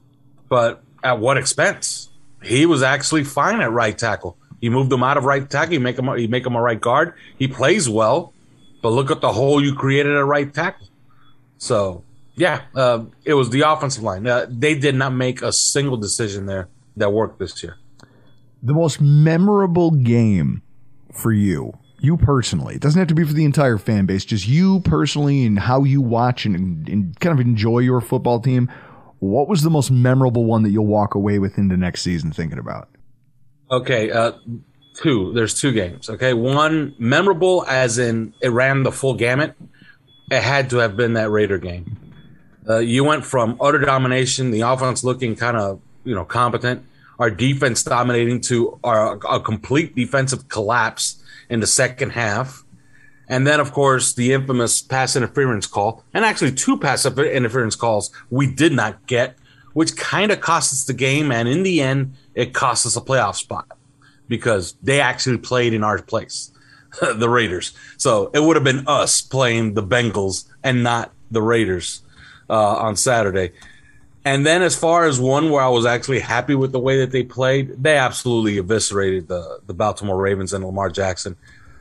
But at what expense? He was actually fine at right tackle. You moved him out of right tackle. You make him, you make him a right guard. He plays well, but look at the hole you created at right tackle. So, yeah, uh, it was the offensive line. Uh, they did not make a single decision there that worked this year. The most memorable game for you, you personally, it doesn't have to be for the entire fan base, just you personally and how you watch and, and kind of enjoy your football team. What was the most memorable one that you'll walk away with into next season thinking about? Okay, uh, two. There's two games. Okay, one memorable as in it ran the full gamut. It had to have been that Raider game. Uh, you went from utter domination, the offense looking kind of, you know, competent, our defense dominating, to our, a complete defensive collapse in the second half. And then, of course, the infamous pass interference call, and actually two pass interference calls we did not get, which kind of cost us the game. And in the end, it cost us a playoff spot because they actually played in our place, the Raiders. So it would have been us playing the Bengals and not the Raiders uh, on Saturday. And then as far as one where I was actually happy with the way that they played, they absolutely eviscerated the, the Baltimore Ravens and Lamar Jackson.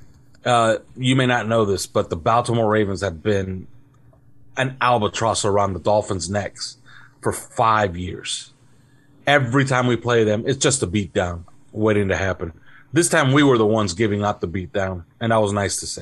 Uh, you may not know this, but the Baltimore Ravens have been an albatross around the Dolphins' necks for five years. Every time we play them, it's just a beatdown waiting to happen. This time we were the ones giving up the beatdown, and that was nice to see.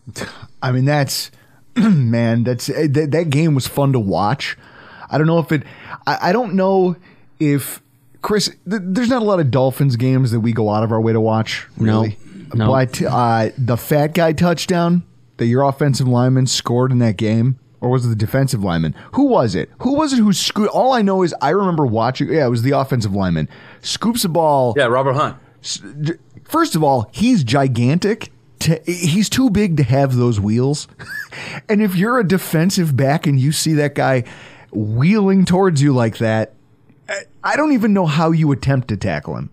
I mean, that's, man, that's that, that game was fun to watch. I don't know if it, I, I don't know if, Chris, th- there's not a lot of Dolphins games that we go out of our way to watch, really. No. No. But uh, the fat guy touchdown that your offensive lineman scored in that game, or was it the defensive lineman? Who was it? Who was it who scooped? All I know is I remember watching. Yeah, it was the offensive lineman. Scoops the ball. Yeah, Robert Hunt. First of all, he's gigantic. To, he's too big to have those wheels. And if you're a defensive back and you see that guy wheeling towards you like that, I don't even know how you attempt to tackle him.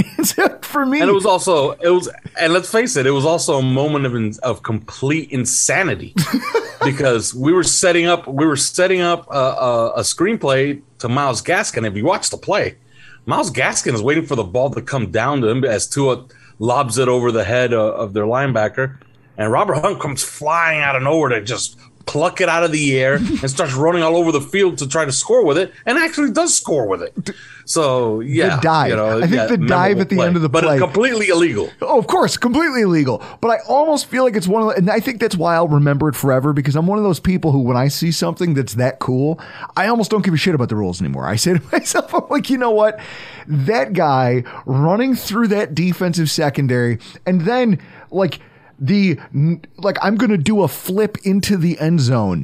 For me, and it was also it was, and let's face it, it was also a moment of of complete insanity because we were setting up we were setting up a, a, a screenplay to Myles Gaskin. If you watch the play, Myles Gaskin is waiting for the ball to come down to him as Tua lobs it over the head of, of their linebacker, and Robert Hunt comes flying out of nowhere to just pluck it out of the air and starts running all over the field to try to score with it, and actually does score with it. So yeah, the dive. You know, I think yeah, the dive at the play, end of the but play, but completely illegal. Oh, of course, completely illegal. But I almost feel like it's one of, the, and I think that's why I'll remember it forever because I'm one of those people who, when I see something that's that cool, I almost don't give a shit about the rules anymore. I say to myself, I'm like, you know what, that guy running through that defensive secondary, and then like the like I'm gonna do a flip into the end zone.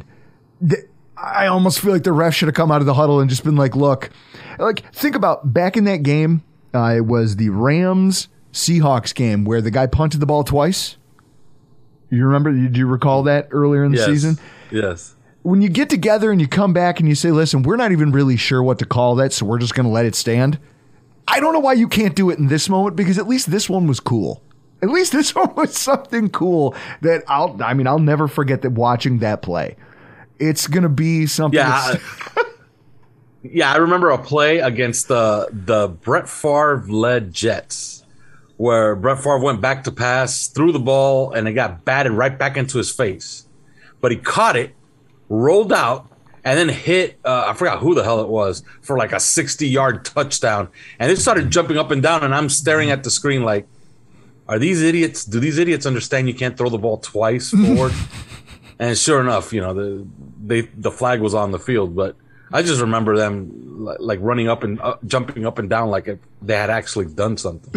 I almost feel like the ref should have come out of the huddle and just been like, look, like think about back in that game. Uh, it was the Rams Seahawks game where the guy punted the ball twice. You remember? Do you recall that earlier in the yes. season? Yes. When you get together and you come back and you say, listen, we're not even really sure what to call that, so we're just going to let it stand. I don't know why you can't do it in this moment because at least this one was cool. At least this one was something cool that I'll, I mean, I'll never forget that watching that play. It's going to be something. Yeah. yeah. I remember a play against the, the Brett Favre led Jets where Brett Favre went back to pass, threw the ball, and it got batted right back into his face. But he caught it, rolled out, and then hit, uh, I forgot who the hell it was, for like a sixty-yard touchdown. And they started jumping up and down, and I'm staring at the screen like, are these idiots, do these idiots understand you can't throw the ball twice forward? And sure enough, you know, the they the flag was on the field, but I just remember them like, like running up and uh, jumping up and down like if they had actually done something.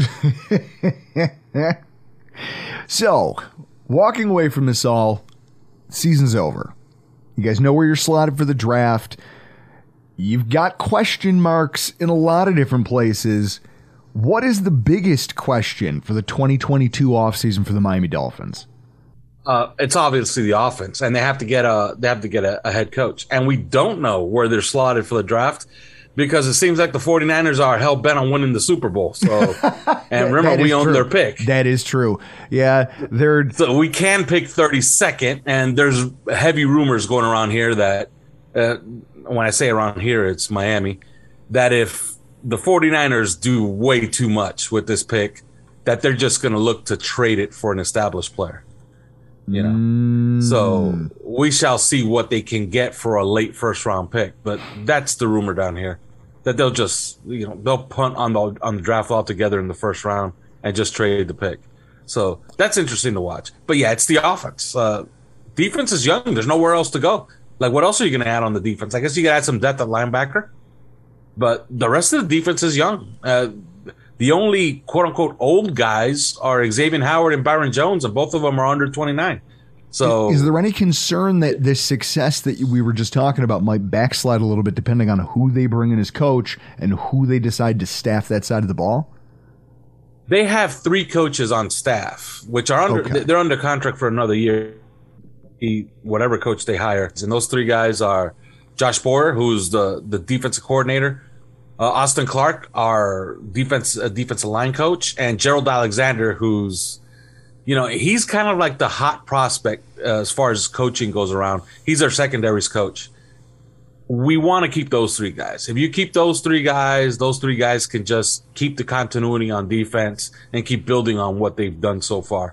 So, walking away from this all, season's over. You guys know where you're slotted for the draft. You've got question marks in a lot of different places. What is the biggest question for the twenty twenty-two offseason for the Miami Dolphins? Uh, it's obviously the offense, and they have to get a they have to get a, a head coach. And we don't know where they're slotted for the draft because it seems like the 49ers are hell bent on winning the Super Bowl. So, and remember, we own true. their pick. That is true. Yeah, they're so we can pick thirty-second, and there's heavy rumors going around here that uh, when I say around here, it's Miami, that if the 49ers do way too much with this pick, that they're just going to look to trade it for an established player. You know, mm. so we shall see what they can get for a late first round pick. But that's the rumor down here, that they'll just, you know, they'll punt on the on the draft altogether in the first round and just trade the pick. So that's interesting to watch. But yeah, it's the offense. Uh, defense is young. There's nowhere else to go. Like, what else are you going to add on the defense? I guess you could add some depth at linebacker, but the rest of the defense is young. Uh, The only quote-unquote old guys are Xavier Howard and Byron Jones, and both of them are under twenty-nine. So, is, is there any concern that this success that we were just talking about might backslide a little bit depending on who they bring in as coach and who they decide to staff that side of the ball? they have three coaches on staff, which are under okay. they're under contract for another year. He, whatever coach they hire, and those three guys are Josh Boyer, who's the the defensive coordinator, uh, Austin Clark, our defense uh, defensive line coach, and Gerald Alexander, who's you know he's kind of like the hot prospect uh, as far as coaching goes around. He's our secondaries coach. We want to keep those three guys. If you keep those three guys, those three guys can just keep the continuity on defense and keep building on what they've done so far.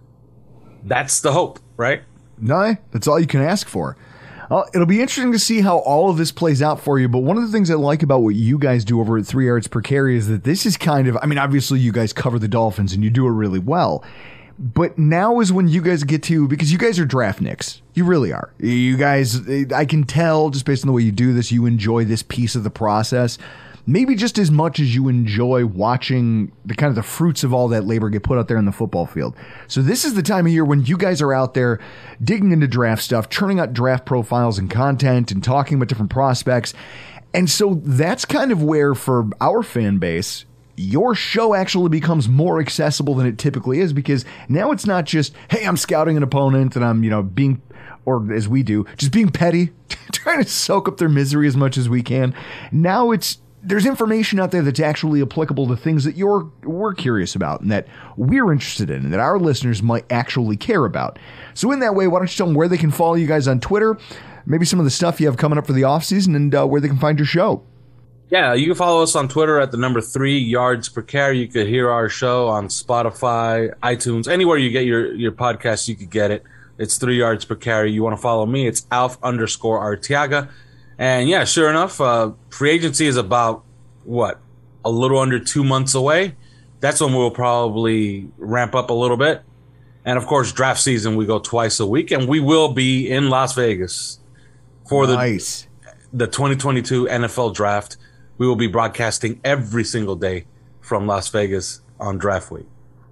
That's the hope, right? No, that's all you can ask for. Uh, it'll be interesting to see how all of this plays out for you, but one of the things I like about what you guys do over at Three Yards Per Carry is that this is kind of, I mean, obviously you guys cover the Dolphins and you do it really well. But now is when you guys get to, because you guys are draft nicks. You really are. You guys, I can tell just based on the way you do this, you enjoy this piece of the process. Maybe just as much as you enjoy watching the kind of the fruits of all that labor get put out there in the football field. So this is the time of year when you guys are out there digging into draft stuff, churning out draft profiles and content and talking about different prospects. And so that's kind of where, for our fan base, your show actually becomes more accessible than it typically is, because now it's not just, hey, I'm scouting an opponent and I'm, you know, being, or as we do, just being petty, trying to soak up their misery as much as we can. Now it's, there's information out there that's actually applicable to things that you're, we're curious about and that we're interested in and that our listeners might actually care about. So in that way, why don't you tell them where they can follow you guys on Twitter, maybe some of the stuff you have coming up for the off season, and uh, where they can find your show. Yeah, you can follow us on Twitter at the number three yards per carry. You could hear our show on Spotify, iTunes, anywhere you get your, your podcast, you could get it. It's three yards per carry. You want to follow me? It's Alf underscore Arteaga. And yeah, sure enough, uh, free agency is about, what, a little under two months away. That's when we'll probably ramp up a little bit. And of course, draft season, we go twice a week, and we will be in Las Vegas for nice. the, the twenty twenty-two N F L draft. We will be broadcasting every single day from Las Vegas on draft week.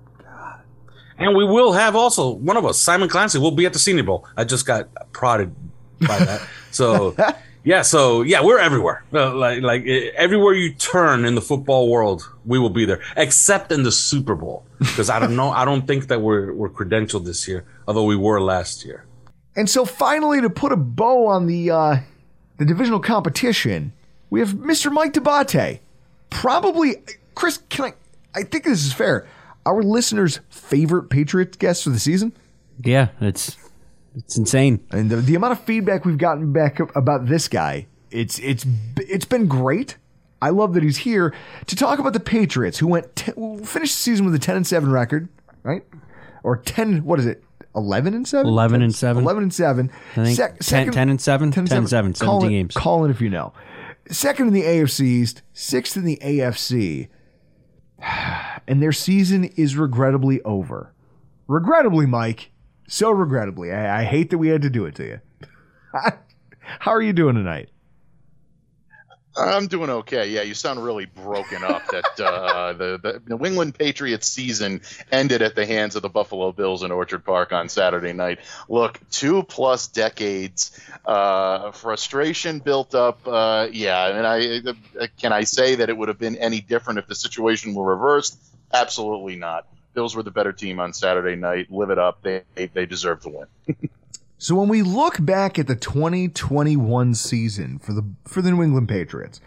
And we will have also, one of us, Simon Clancy, will be at the Senior Bowl. I just got prodded by that. So, yeah, so, yeah, we're everywhere. Uh, like, like everywhere you turn in the football world, we will be there, except in the Super Bowl. Because I don't know, I don't think that we're, we're credentialed this year, although we were last year. And so finally, to put a bow on the uh, the divisional competition, we have Mister Mike D'Abate. Probably, Chris, can I, I think this is fair, our listeners' favorite Patriots guest for the season? Yeah, it's it's insane. And the, the amount of feedback we've gotten back about this guy, it's it's it's been great. I love that he's here to talk about the Patriots, who went t- finished the season with a ten and seven record, right? Or ten, what is it? eleven and seven? eleven and seven. eleven and seven. I think Se- ten, second, ten and seven. ten and seven. seventeen call it, games. Call it if you know. Second in the A F C East, sixth in the A F C. And their season is regrettably over. Regrettably, Mike. So regrettably. I, I hate that we had to do it to you. How are you doing tonight? I'm doing okay. Yeah, you sound really broken up that uh, the, the New England Patriots season ended at the hands of the Buffalo Bills in Orchard Park on Saturday night. Look, two plus decades, uh, frustration built up. Uh, yeah, I mean, I can I say that it would have been any different if the situation were reversed? Absolutely not. Bills were the better team on Saturday night. Live it up. They they, they deserve to win. So when we look back at the twenty twenty-one season for the for the New England Patriots,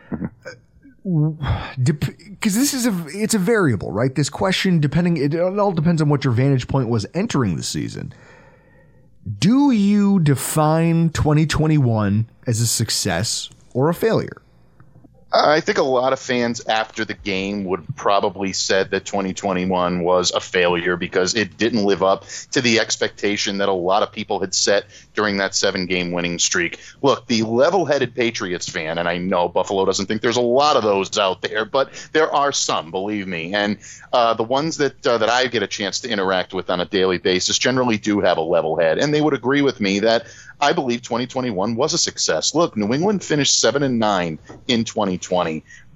because this is a it's a variable, right? This question, depending, it all depends on what your vantage point was entering the season. Do you define twenty twenty-one as a success or a failure? I think a lot of fans after the game would probably said that twenty twenty-one was a failure because it didn't live up to the expectation that a lot of people had set during that seven-game winning streak. Look, the level-headed Patriots fan, and I know Buffalo doesn't think there's a lot of those out there, but there are some, believe me. And uh, the ones that uh, that I get a chance to interact with on a daily basis generally do have a level head, and they would agree with me that I believe twenty twenty-one was a success. Look, New England finished seven and nine in twenty twenty.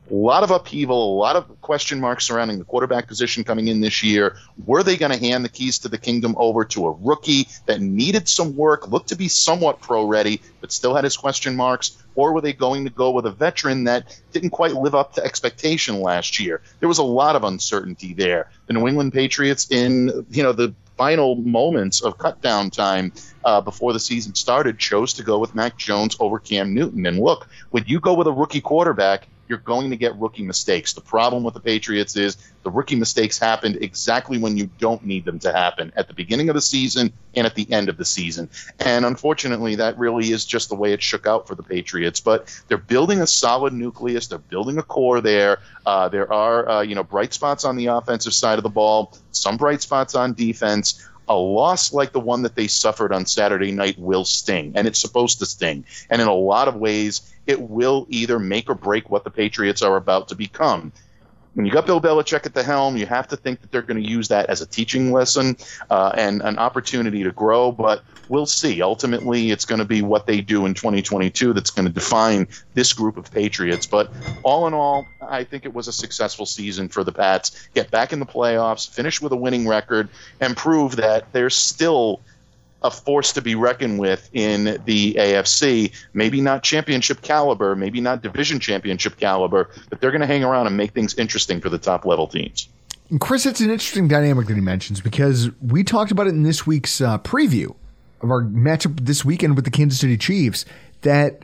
A lot of upheaval, a lot of question marks surrounding the quarterback position coming in this year. Were they going to hand the keys to the kingdom over to a rookie that needed some work, looked to be somewhat pro-ready, but still had his question marks? Or were they going to go with a veteran that didn't quite live up to expectation last year? There was a lot of uncertainty there. The New England Patriots, in you know the final moments of cut-down time uh, before the season started, chose to go with Mac Jones over Cam Newton. And look, when you go with a rookie quarterback, you're going to get rookie mistakes. The problem with the Patriots is the rookie mistakes happened exactly when you don't need them to happen, at the beginning of the season and at the end of the season. And unfortunately, that really is just the way it shook out for the Patriots. But they're building a solid nucleus. They're building a core there. Uh, there are, uh, you know, bright spots on the offensive side of the ball, some bright spots on defense. A loss like the one that they suffered on Saturday night will sting, and it's supposed to sting. And in a lot of ways, it will either make or break what the Patriots are about to become. When you got Bill Belichick at the helm, you have to think that they're going to use that as a teaching lesson uh, and an opportunity to grow, but we'll see. Ultimately, it's going to be what they do in twenty twenty-two that's going to define this group of Patriots. But all in all, I think it was a successful season for the Pats. Get back in the playoffs, finish with a winning record, and prove that they're still a force to be reckoned with in the A F C. Maybe not championship caliber, maybe not division championship caliber, but they're going to hang around and make things interesting for the top-level teams. And Chris, it's an interesting dynamic that he mentions, because we talked about it in this week's uh, preview of our matchup this weekend with the Kansas City Chiefs, that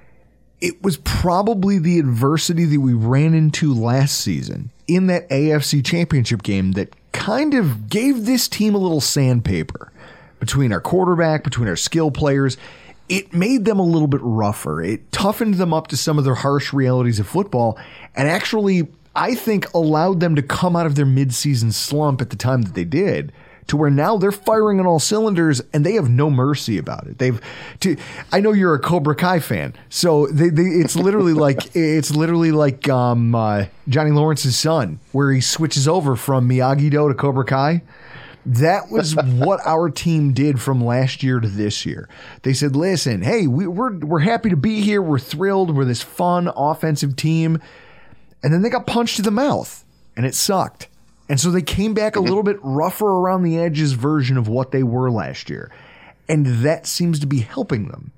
it was probably the adversity that we ran into last season in that A F C championship game that kind of gave this team a little sandpaper between our quarterback, between our skill players. It made them a little bit rougher. It toughened them up to some of their harsh realities of football, and actually, I think, allowed them to come out of their midseason slump at the time that they did, to where now they're firing on all cylinders and they have no mercy about it. They've, to, I know you're a Cobra Kai fan, so they, they, it's literally like it's literally like um, uh, Johnny Lawrence's son, where he switches over from Miyagi-Do to Cobra Kai. That was what our team did from last year to this year. They said, "Listen, hey, we, we're we're happy to be here. We're thrilled. We're this fun offensive team," and then they got punched in the mouth, and it sucked. And so they came back a little bit rougher around the edges version of what they were last year. And that seems to be helping them.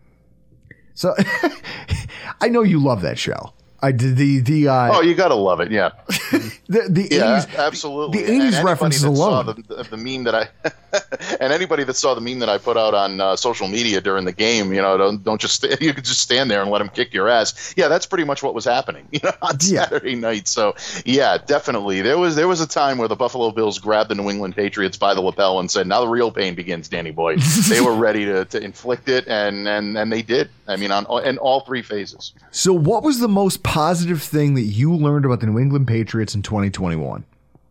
So I know you love that show. I did the the uh, oh, you gotta love it, yeah. the the yeah, eighties, absolutely. The eighties references alone. Saw the, the meme that I and anybody that saw the meme that I put out on uh, social media during the game, you know, don't don't just you could just stand there and let them kick your ass. Yeah, that's pretty much what was happening, you know, on yeah. Saturday night. So yeah, definitely there was there was a time where the Buffalo Bills grabbed the New England Patriots by the lapel and said, "Now the real pain begins, Danny boy." They were ready to, to inflict it, and and and they did. I mean, on in all three phases. So, what was the most positive thing that you learned about the New England Patriots in twenty twenty-one?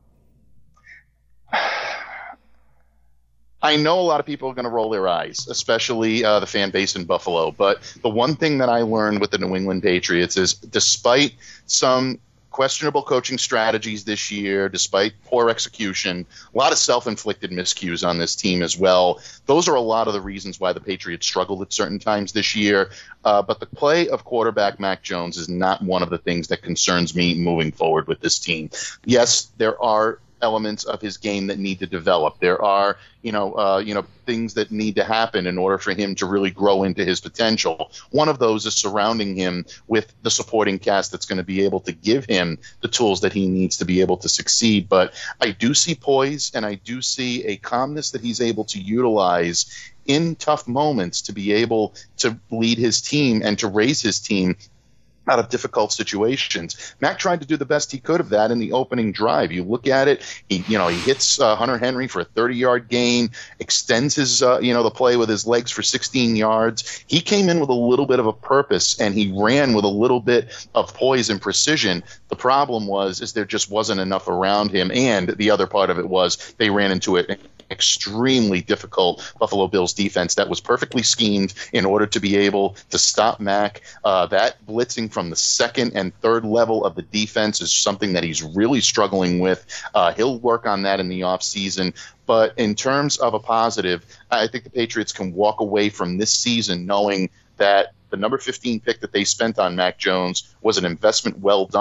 I know a lot of people are going to roll their eyes, especially uh, the fan base in Buffalo. But the one thing that I learned with the New England Patriots is, despite some questionable coaching strategies this year, despite poor execution, a lot of self-inflicted miscues on this team as well. Those are a lot of the reasons why the Patriots struggled at certain times this year. Uh, but the play of quarterback Mac Jones is not one of the things that concerns me moving forward with this team. Yes, there are elements of his game that need to develop. There are, you know, uh, you know, things that need to happen in order for him to really grow into his potential. One of those is surrounding him with the supporting cast that's going to be able to give him the tools that he needs to be able to succeed. But I do see poise, and I do see a calmness that he's able to utilize in tough moments to be able to lead his team and to raise his team out of difficult situations. Mac tried to do the best he could of that in the opening drive. You look at it, he, you know, he hits uh, Hunter Henry for a thirty-yard gain, extends his, uh, you know, the play with his legs for sixteen yards. He came in with a little bit of a purpose, and he ran with a little bit of poise and precision. The problem was, is there just wasn't enough around him, and the other part of it was they ran into it. Extremely difficult Buffalo Bills defense that was perfectly schemed in order to be able to stop Mac. Uh, that blitzing from the second and third level of the defense is something that he's really struggling with. Uh, he'll work on that in the offseason. But in terms of a positive, I think the Patriots can walk away from this season knowing that the number fifteen pick that they spent on Mac Jones was an investment well done,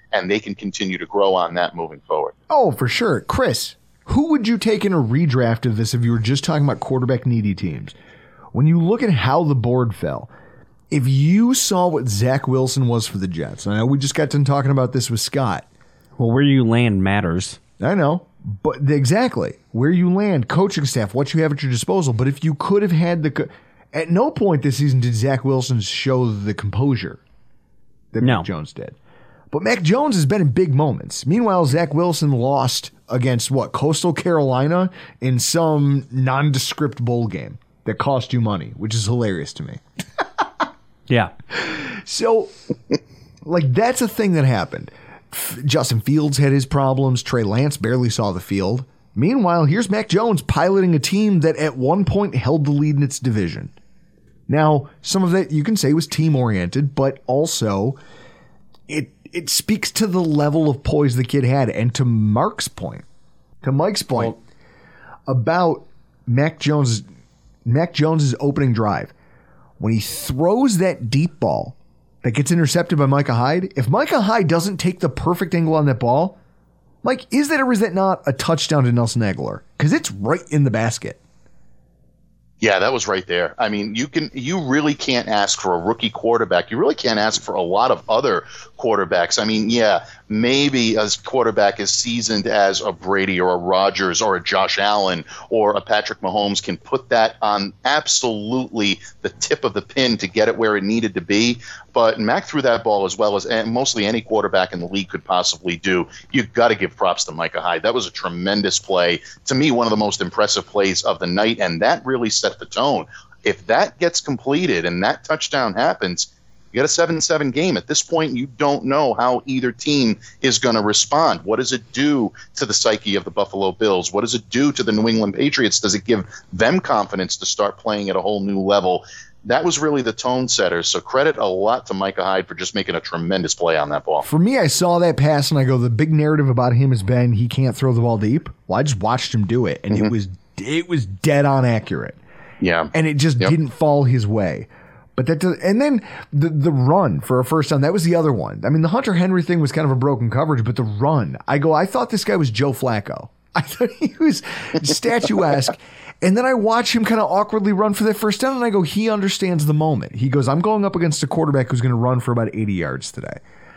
and they can continue to grow on that moving forward. Oh, for sure. Chris, who would you take in a redraft of this if you were just talking about quarterback needy teams? When you look at how the board fell, if you saw what Zach Wilson was for the Jets, I know we just got done talking about this with Scott. Well, where you land matters. I know, but exactly where you land, coaching staff, what you have at your disposal. But if you could have had the, co- at no point this season did Zach Wilson show the composure that no. Mac Jones did. But Mac Jones has been in big moments. Meanwhile, Zach Wilson lost against what, Coastal Carolina in some nondescript bowl game that cost you money, which is hilarious to me. Yeah. So, like, that's a thing that happened. F- Justin Fields had his problems. Trey Lance barely saw the field. Meanwhile, here's Mac Jones piloting a team that at one point held the lead in its division. Now, some of that you can say was team-oriented, but also it it speaks to the level of poise the kid had. And to Mark's point, to Mike's point, about Mac Jones, Mac Jones's opening drive, when he throws that deep ball that gets intercepted by Micah Hyde, if Micah Hyde doesn't take the perfect angle on that ball, Mike, is that or is that not a touchdown to Nelson Aguilar? Because it's right in the basket. Yeah, that was right there. I mean, you can you really can't ask for a rookie quarterback. You really can't ask for a lot of other quarterbacks. I mean, yeah, maybe a quarterback as seasoned as a Brady or a Rodgers or a Josh Allen or a Patrick Mahomes can put that on absolutely the tip of the pin to get it where it needed to be. But Mac threw that ball as well as mostly any quarterback in the league could possibly do. You've got to give props to Micah Hyde. That was a tremendous play. To me, one of the most impressive plays of the night, and that really set the tone. If that gets completed and that touchdown happens, you got a seven seven game. At this point, you don't know how either team is going to respond. What does it do to the psyche of the Buffalo Bills? What does it do to the New England Patriots? Does it give them confidence to start playing at a whole new level? That was really the tone setter. So credit a lot to Micah Hyde for just making a tremendous play on that ball. For me, I saw that pass and I go, the big narrative about him has been he can't throw the ball deep. Well, I just watched him do it, and mm-hmm. it was it was dead on accurate. Yeah, and it just yep. didn't fall his way. But that does, and then the the run for a first down, that was the other one. I mean, the Hunter Henry thing was kind of a broken coverage, but the run, I go, I thought this guy was Joe Flacco. I thought he was statuesque. And then I watch him kind of awkwardly run for that first down, and I go, he understands the moment. He goes, I'm going up against a quarterback who's going to run for about eighty yards today.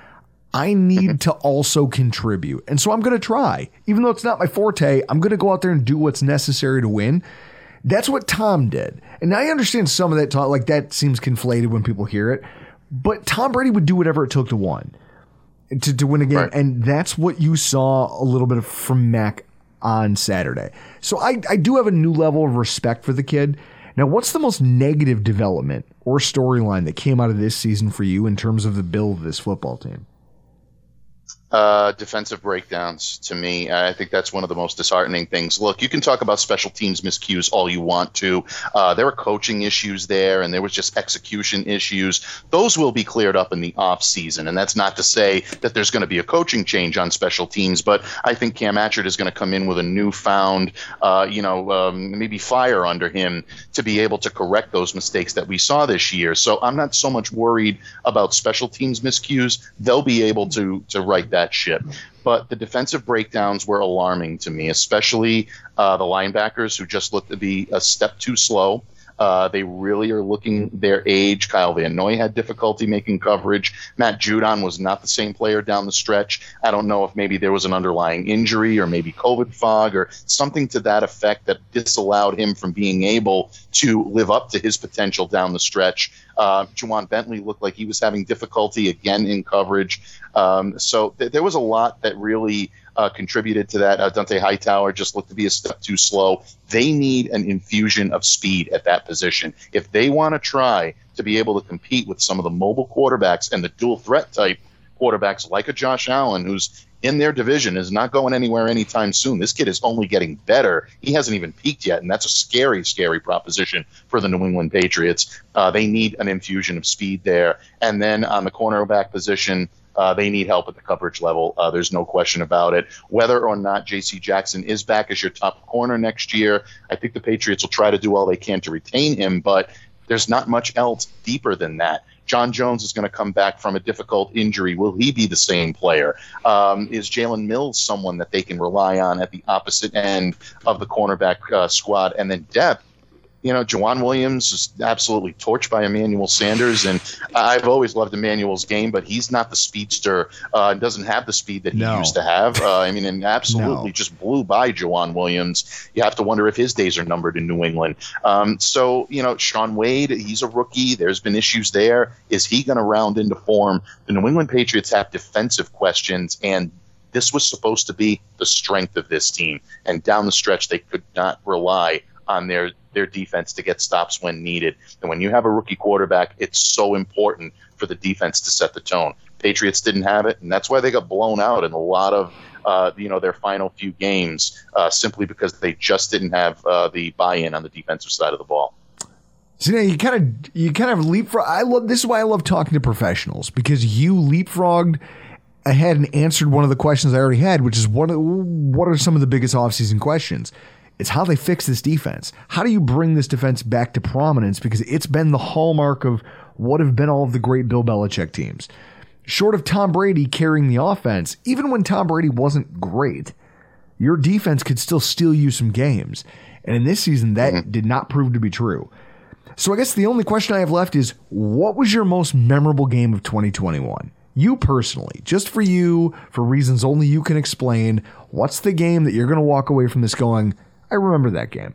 I need to also contribute. And so I'm going to try. Even though it's not my forte, I'm going to go out there and do what's necessary to win. That's what Tom did. And I understand some of that talk, like that seems conflated when people hear it. But Tom Brady would do whatever it took to win. To, to win a game. Right. And that's what you saw a little bit of from Mac on Saturday. So I, I do have a new level of respect for the kid. Now, what's the most negative development or storyline that came out of this season for you in terms of the build of this football team? Uh, defensive breakdowns, to me. I think that's one of the most disheartening things. Look, you can talk about special teams miscues all you want to. Uh, there were coaching issues there, and there was just execution issues. Those will be cleared up in the offseason, and that's not to say that there's going to be a coaching change on special teams, but I think Cam Atchert is going to come in with a newfound, uh, you know, um, maybe fire under him to be able to correct those mistakes that we saw this year. So I'm not so much worried about special teams miscues. They'll be able to to right that ship. But the defensive breakdowns were alarming to me, especially uh, the linebackers who just looked to be a step too slow. Uh, they really are looking their age. Kyle Van Noy had difficulty making coverage. Matt Judon was not the same player down the stretch. I don't know if maybe there was an underlying injury or maybe COVID fog or something to that effect that disallowed him from being able to live up to his potential down the stretch. Uh, Juwan Bentley looked like he was having difficulty again in coverage. Um, so th- there was a lot that really uh, contributed to that. Uh, Dante Hightower just looked to be a step too slow. They need an infusion of speed at that position. If they want to try to be able to compete with some of the mobile quarterbacks and the dual threat type quarterbacks like a Josh Allen, who's in their division, is not going anywhere anytime soon. This kid is only getting better. He hasn't even peaked yet, and that's a scary, scary proposition for the New England Patriots. Uh, they need an infusion of speed there. And then on the cornerback position, Uh, they need help at the coverage level. Uh, there's no question about it. Whether or not J C Jackson is back as your top corner next year, I think the Patriots will try to do all they can to retain him, but there's not much else deeper than that. John Jones is going to come back from a difficult injury. Will he be the same player? Um, is Jalen Mills someone that they can rely on at the opposite end of the cornerback uh, squad? And then depth. You know, Jawan Williams is absolutely torched by Emmanuel Sanders, and I've always loved Emmanuel's game, but he's not the speedster, uh, doesn't have the speed that he No. used to have. Uh, I mean, and absolutely No. just blew by Jawan Williams. You have to wonder if his days are numbered in New England. Um, so, you know, Sean Wade, he's a rookie. There's been issues there. Is he going to round into form? The New England Patriots have defensive questions, and this was supposed to be the strength of this team. And down the stretch, they could not rely on their their defense to get stops when needed. And when you have a rookie quarterback, it's so important for the defense to set the tone. Patriots didn't have it, and that's why they got blown out in a lot of uh, you know their final few games, uh, simply because they just didn't have uh, the buy-in on the defensive side of the ball. So now you kind of you kind of leapfrog. I love this is why I love talking to professionals, because you leapfrogged ahead and answered one of the questions I already had, which is what are, what are some of the biggest offseason questions? It's how they fix this defense. How do you bring this defense back to prominence? Because it's been the hallmark of what have been all of the great Bill Belichick teams. Short of Tom Brady carrying the offense, even when Tom Brady wasn't great, your defense could still steal you some games. And in this season, that mm-hmm. did not prove to be true. So I guess the only question I have left is, what was your most memorable game of twenty twenty-one? You personally, just for you, for reasons only you can explain, what's the game that you're going to walk away from this going, I remember that game?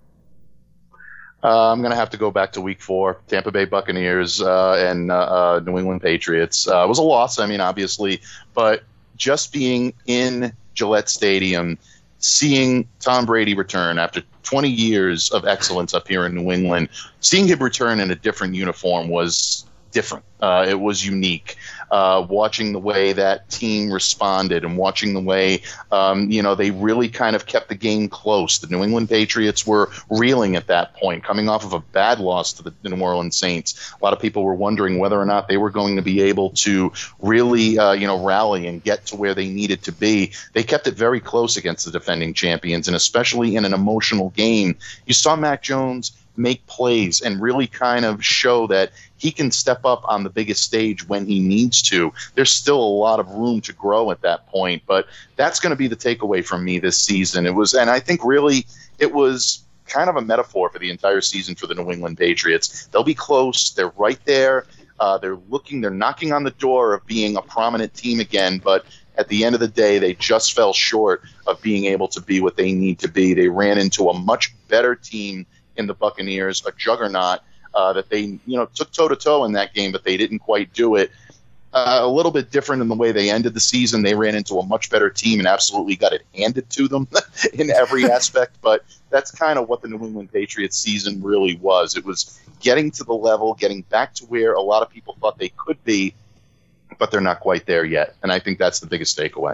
Uh, I'm going to have to go back to week four, Tampa Bay Buccaneers uh, and uh, uh, New England Patriots. Uh, it was a loss, I mean, obviously, but just being in Gillette Stadium, seeing Tom Brady return after twenty years of excellence up here in New England, seeing him return in a different uniform was different. Uh, it was unique. Uh, watching the way that team responded and watching the way, um, you know, they really kind of kept the game close. The New England Patriots were reeling at that point, coming off of a bad loss to the, the New Orleans Saints. A lot of people were wondering whether or not they were going to be able to really, uh, you know, rally and get to where they needed to be. They kept it very close against the defending champions, and especially in an emotional game. You saw Mac Jones make plays and really kind of show that he can step up on the biggest stage when he needs to. There's still a lot of room to grow at that point, but that's going to be the takeaway from me this season. It was, and I think really it was kind of a metaphor for the entire season for the New England Patriots. They'll be close. They're right there. Uh, they're looking, they're knocking on the door of being a prominent team again, but at the end of the day, they just fell short of being able to be what they need to be. They ran into a much better team in the Buccaneers, a juggernaut uh, that they, you know, took toe to toe in that game, but they didn't quite do it. Uh, a little bit different in the way they ended the season. They ran into a much better team and absolutely got it handed to them in every aspect. But that's kind of what the New England Patriots season really was. It was getting to the level, getting back to where a lot of people thought they could be, but they're not quite there yet. And I think that's the biggest takeaway.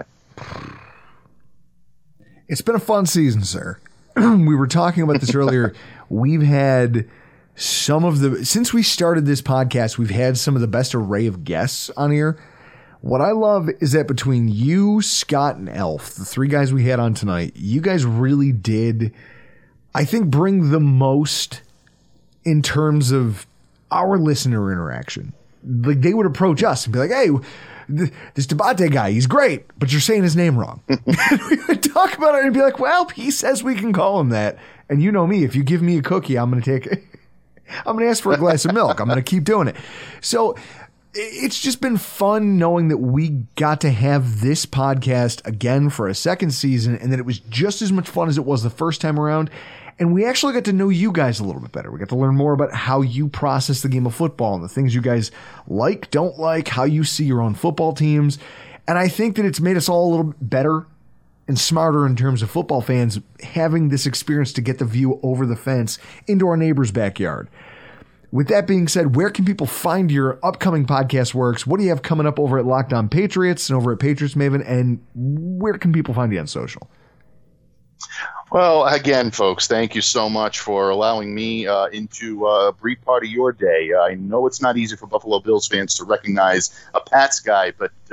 It's been a fun season, sir. We were talking about this earlier. We've had some of the, since we started this podcast, we've had some of the best array of guests on here. What I love is that between you, Scott, and Elf, the three guys we had on tonight, you guys really did, I think, bring the most in terms of our listener interaction. Like, they would approach us and be like, hey, this Tabate guy, he's great, but you're saying his name wrong. We would talk about it and be like, well, he says we can call him that. And you know me, if you give me a cookie, I'm going to take it. I'm going to ask for a glass of milk. I'm going to keep doing it. So it's just been fun knowing that we got to have this podcast again for a second season, and that it was just as much fun as it was the first time around. And we actually got to know you guys a little bit better. We got to learn more about how you process the game of football and the things you guys like, don't like, how you see your own football teams. And I think that it's made us all a little bit better and smarter in terms of football fans, having this experience to get the view over the fence into our neighbor's backyard. With that being said, where can people find your upcoming podcast works? What do you have coming up over at Locked On Patriots and over at Patriots Maven? And where can people find you on social? Well, again, folks, thank you so much for allowing me uh, into uh, a brief part of your day. Uh, I know it's not easy for Buffalo Bills fans to recognize a Pats guy, but uh, the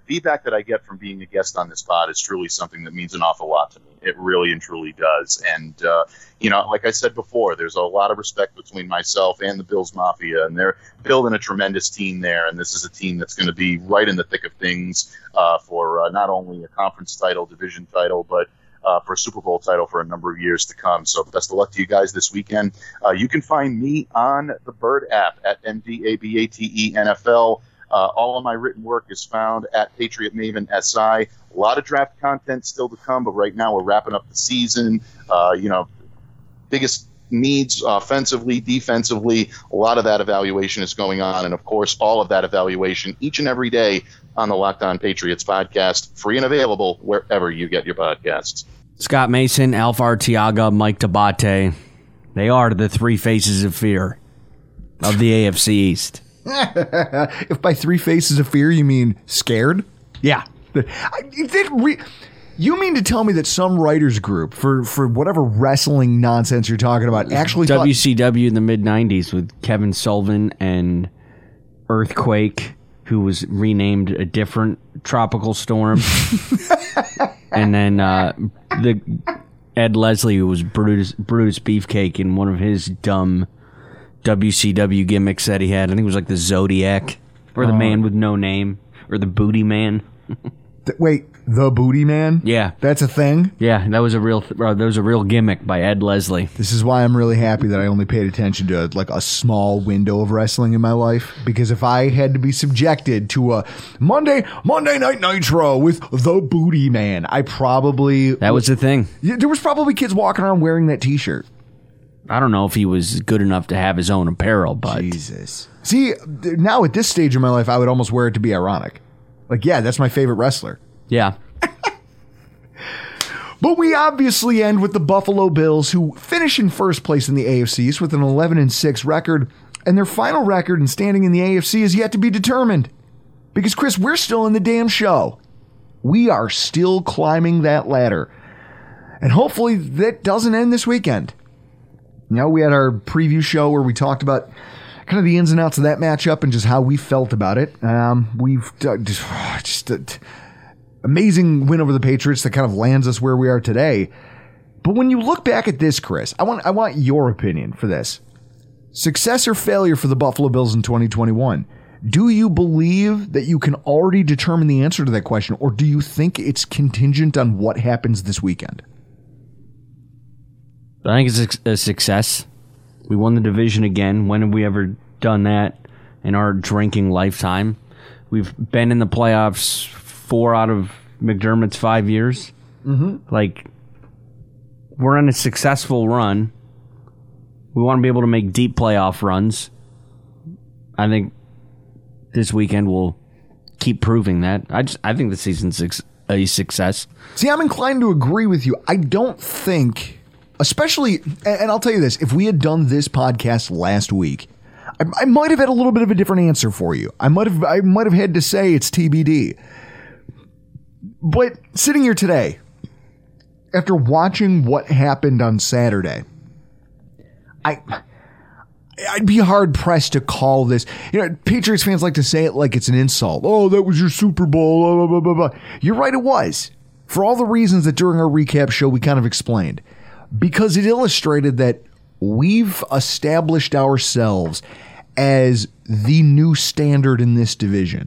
feedback that I get from being a guest on this pod is truly something that means an awful lot to me. It really and truly does. And, uh, you know, like I said before, there's a lot of respect between myself and the Bills Mafia, and they're building a tremendous team there. And this is a team that's going to be right in the thick of things uh, for uh, not only a conference title, division title, but uh, for a Super Bowl title for a number of years to come. So best of luck to you guys this weekend. Uh, you can find me on the Bird app at M D A B A T E N F L. Uh, all of my written work is found at Patriot Maven S I. A lot of draft content still to come, but right now we're wrapping up the season. Uh, you know, biggest needs offensively, defensively, a lot of that evaluation is going on. And, of course, all of that evaluation each and every day on the Locked On Patriots podcast, free and available wherever you get your podcasts. Scott Mason, Alf Artiaga, Mike Tabate. They are the three faces of fear of the A F C East. If by three faces of fear you mean scared, yeah. I, it re- you mean to tell me that some writers group for, for whatever wrestling nonsense you're talking about actually W C W thought- in the mid nineties with Kevin Sullivan and Earthquake, who was renamed a different tropical storm, and then uh, the Ed Leslie, who was Brutus, Brutus Beefcake in one of his dumb W C W gimmicks that he had. I think it was like the Zodiac, or the uh, Man with No Name, or the Booty Man. th- wait, the Booty Man? Yeah, that's a thing. Yeah, that was a real, th- uh, that was a real gimmick by Ed Leslie. This is why I'm really happy that I only paid attention to like a small window of wrestling in my life. Because if I had to be subjected to a Monday Monday Night Nitro with the Booty Man, I probably that was the thing. Yeah, there was probably kids walking around wearing that T-shirt. I don't know if he was good enough to have his own apparel, but Jesus. See, now at this stage of my life, I would almost wear it to be ironic. Like, yeah, that's my favorite wrestler. Yeah. But we obviously end with the Buffalo Bills, who finish in first place in the A F C East with an eleven and six record, and their final record and standing in the A F C is yet to be determined. Because, Chris, we're still in the damn show. We are still climbing that ladder. And hopefully that doesn't end this weekend. You know, we had our preview show where we talked about kind of the ins and outs of that matchup and just how we felt about it. Um, we've uh, just, just uh, amazing win over the Patriots that kind of lands us where we are today. But when you look back at this, Chris, I want I want your opinion for this. Success or failure for the Buffalo Bills in twenty twenty-one? Do you believe that you can already determine the answer to that question, or do you think it's contingent on what happens this weekend? I think it's a success. We won the division again. When have we ever done that in our drinking lifetime? We've been in the playoffs four out of McDermott's five years. Mm-hmm. Like, we're on a successful run. We want to be able to make deep playoff runs. I think this weekend will keep proving that. I just, I think the season's a success. See, I'm inclined to agree with you. I don't think... Especially, and I'll tell you this, if we had done this podcast last week, I, I might have had a little bit of a different answer for you. I might have I might have had to say it's T B D. But sitting here today, after watching what happened on Saturday, I I'd be hard pressed to call this. You know, Patriots fans like to say it like it's an insult. Oh, that was your Super Bowl. Blah, blah, blah, blah. You're right, it was. For all the reasons that during our recap show we kind of explained. Because it illustrated that we've established ourselves as the new standard in this division.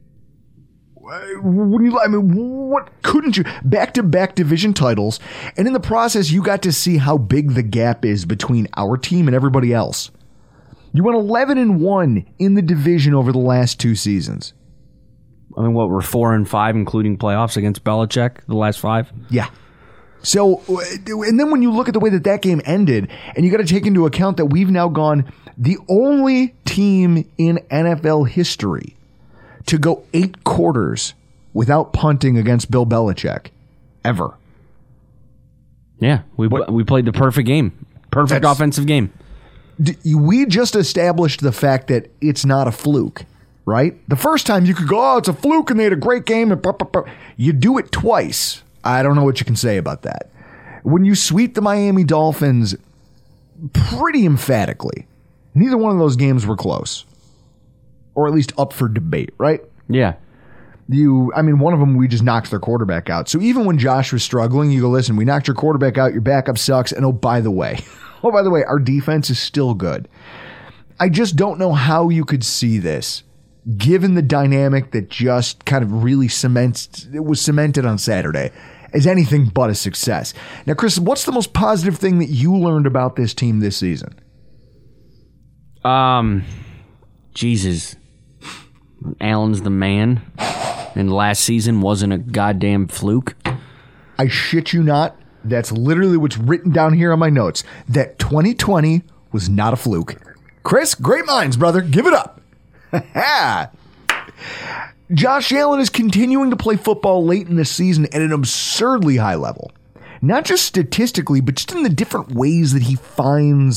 When you, I mean, what couldn't you? Back-to-back division titles, and in the process, you got to see how big the gap is between our team and everybody else. You went eleven and one in the division over the last two seasons. I mean, what, we're four and five, including playoffs against Belichick, the last five? Yeah. So, and then when you look at the way that that game ended, and you got to take into account that we've now gone the only team in N F L history to go eight quarters without punting against Bill Belichick, ever. Yeah, we what? we played the perfect game, perfect That's, offensive game. We just established the fact that it's not a fluke, right? The first time you could go, oh, it's a fluke, and they had a great game, and blah, blah, blah. You do it twice. I don't know what you can say about that. When you sweep the Miami Dolphins pretty emphatically, neither one of those games were close. Or at least up for debate, right? Yeah. You, I mean, one of them, we just knocked their quarterback out. So even when Josh was struggling, you go, listen, we knocked your quarterback out, your backup sucks, and oh, by the way, oh, by the way, our defense is still good. I just don't know how you could see this, given the dynamic that just kind of really cements, it was cemented on Saturday, as anything but a success. Now, Chris, what's the most positive thing that you learned about this team this season? Um, Jesus. Allen's the man. And last season wasn't a goddamn fluke. I shit you not. That's literally what's written down here on my notes. That twenty twenty was not a fluke. Chris, great minds, brother. Give it up. Josh Allen is continuing to play football late in the season at an absurdly high level. Not just statistically, but just in the different ways that he finds...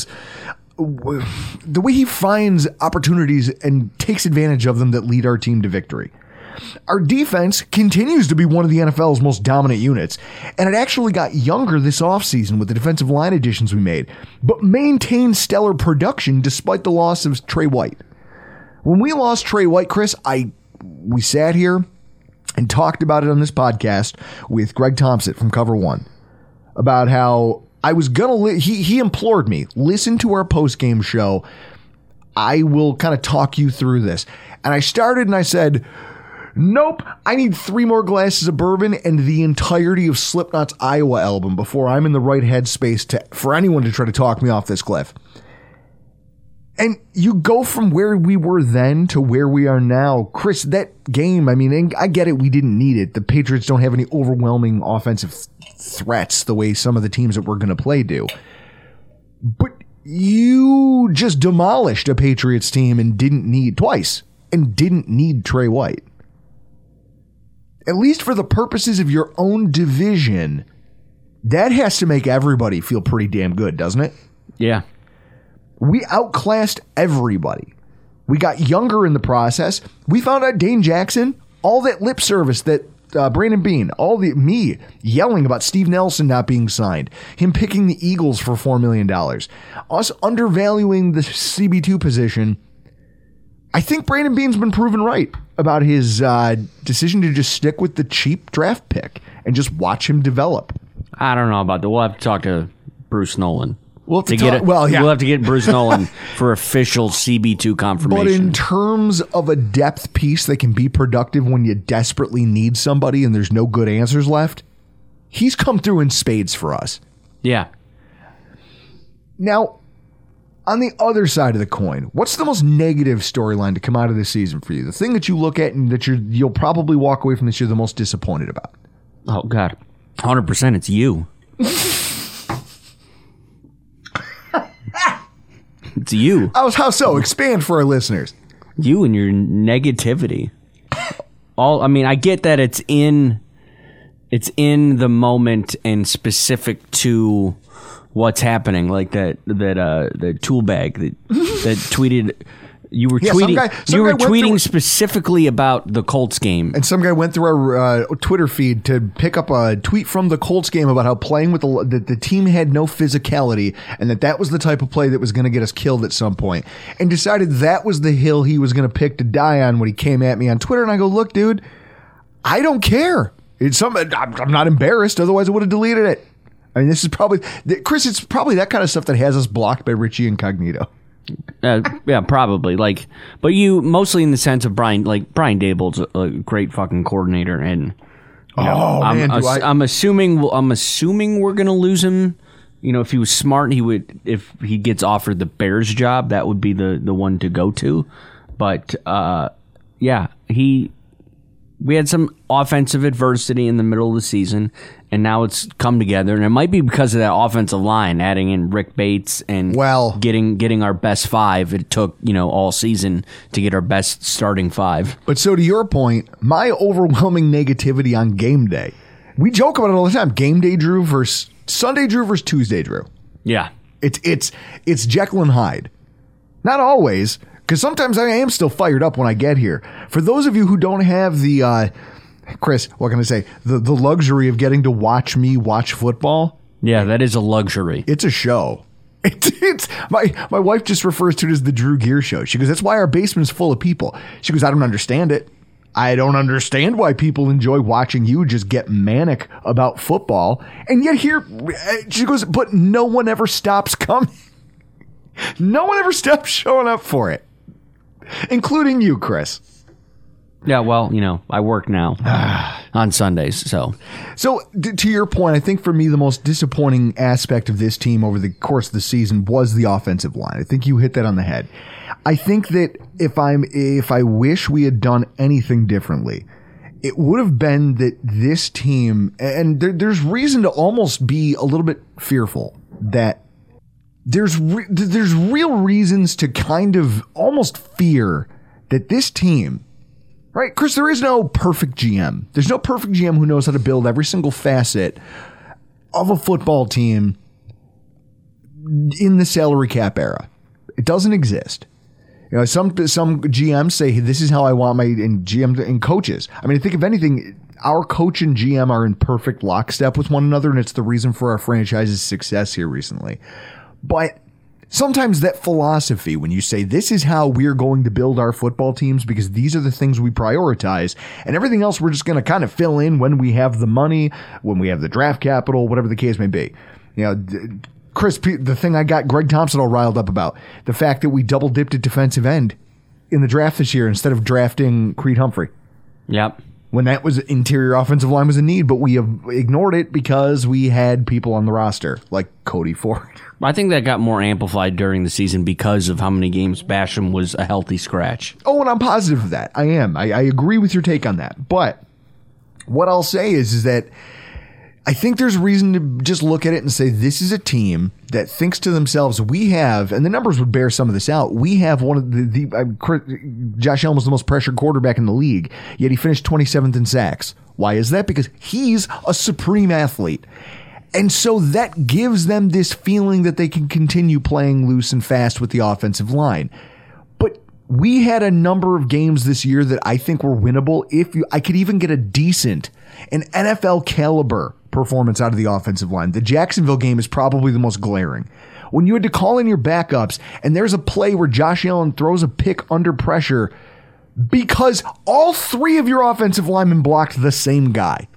the way he finds opportunities and takes advantage of them that lead our team to victory. Our defense continues to be one of the N F L's most dominant units, and it actually got younger this offseason with the defensive line additions we made, but maintained stellar production despite the loss of Trey White. When we lost Trey White, Chris, I we sat here and talked about it on this podcast with Greg Thompson from Cover One about how I was gonna. Li- he he implored me, listen to our post game show. I will kind of talk you through this, and I started and I said, nope, I need three more glasses of bourbon and the entirety of Slipknot's Iowa album before I'm in the right headspace to for anyone to try to talk me off this cliff. And you go from where we were then to where we are now. Chris, that game, I mean, I get it, we didn't need it. The Patriots don't have any overwhelming offensive threats the way some of the teams that we're going to play do. But you just demolished a Patriots team and didn't need, twice, and didn't need Trey White. At least for the purposes of your own division, that has to make everybody feel pretty damn good, doesn't it? Yeah. We outclassed everybody. We got younger in the process. We found out Dane Jackson, all that lip service that uh, Brandon Beane, all the me yelling about Steve Nelson not being signed, him picking the Eagles for four million dollars, us undervaluing the C B two position. I think Brandon Beane's been proven right about his uh, decision to just stick with the cheap draft pick and just watch him develop. I don't know about that. We'll have to talk to Bruce Nolan. We'll have to, to talk, get it. Well, yeah. We'll have to get Bruce Nolan for official C B two confirmation. But in terms of a depth piece that can be productive when you desperately need somebody and there's no good answers left, he's come through in spades for us. Yeah. Now, on the other side of the coin, what's the most negative storyline to come out of this season for you? The thing that you look at and that you're, you'll probably walk away from this year the most disappointed about? Oh, God. one hundred percent it's you. It's you. Oh, how so? Expand for our listeners. You and your negativity. All I mean, I get that it's in it's in the moment and specific to what's happening, like that that uh the tool bag that that tweeted you were yeah, tweeting some guy, some you were guy tweeting through, specifically about the Colts game. And some guy went through our uh, Twitter feed to pick up a tweet from the Colts game about how playing with the that the team had no physicality and that that was the type of play that was going to get us killed at some point, and decided that was the hill he was going to pick to die on when he came at me on Twitter. And I go, look, dude, I don't care. It's some, I'm not embarrassed. Otherwise I would have deleted it. I mean, this is probably, Chris, it's probably that kind of stuff that has us blocked by Richie Incognito. Uh, yeah, probably. Like, but you mostly in the sense of Brian, like Brian Daboll's a, a great fucking coordinator, and you know, oh I'm, man, ass- I- I'm assuming I'm assuming we're gonna lose him. You know, if he was smart, he would. If he gets offered the Bears job, that would be the the one to go to. But uh, yeah, he. We had some offensive adversity in the middle of the season, and now it's come together. And it might be because of that offensive line, adding in Rick Bates and well, getting getting our best five. It took, you know, all season to get our best starting five. But so to your point, my overwhelming negativity on game day, we joke about it all the time. Game day Drew versus Sunday Drew versus Tuesday Drew. Yeah. It's it's it's Jekyll and Hyde. Not always, because sometimes I am still fired up when I get here. For those of you who don't have the, uh, Chris, what can I say? The the luxury of getting to watch me watch football. Yeah, that is a luxury. It's a show. It's, it's my my wife just refers to it as the Drew Gear Show. She goes, that's why our basement's full of people. She goes, I don't understand it. I don't understand why people enjoy watching you just get manic about football. And yet here, she goes, but no one ever stops coming. No one ever stops showing up for it, including you, Chris. Yeah, well, you know, I work now on Sundays, so. So, d- to your point, I think for me, the most disappointing aspect of this team over the course of the season was the offensive line. I think you hit that on the head. I think that if I'm, if I wish we had done anything differently, it would have been that this team, and there, there's reason to almost be a little bit fearful that there's re- there's real reasons to kind of almost fear that this team. Right, Chris, there is no perfect G M. There's no perfect G M who knows how to build every single facet of a football team in the salary cap era. It doesn't exist. You know, some some G Ms say, hey, this is how I want my and G M and coaches. I mean, I think if anything, our coach and G M are in perfect lockstep with one another, and it's the reason for our franchise's success here recently. But sometimes that philosophy, when you say this is how we're going to build our football teams because these are the things we prioritize and everything else we're just going to kind of fill in when we have the money, when we have the draft capital, whatever the case may be. You know, Chris, the thing I got Greg Thompson all riled up about, the fact that we double dipped at defensive end in the draft this year instead of drafting Creed Humphrey. Yep. When that was interior offensive line was a need, but we have ignored it because we had people on the roster like Cody Ford. I think that got more amplified during the season because of how many games Basham was a healthy scratch. Oh, and I'm positive of that. I am. I, I agree with your take on that. But what I'll say is, is that I think there's reason to just look at it and say this is a team that thinks to themselves, we have, and the numbers would bear some of this out, we have one of the, the uh, Josh Allen was the most pressured quarterback in the league, yet he finished twenty-seventh in sacks. Why is that? Because he's a supreme athlete. And so that gives them this feeling that they can continue playing loose and fast with the offensive line. But we had a number of games this year that I think were winnable if you, I could even get a decent, an N F L caliber performance out of the offensive line. The Jacksonville game is probably the most glaring. When you had to call in your backups and there's a play where Josh Allen throws a pick under pressure because all three of your offensive linemen blocked the same guy.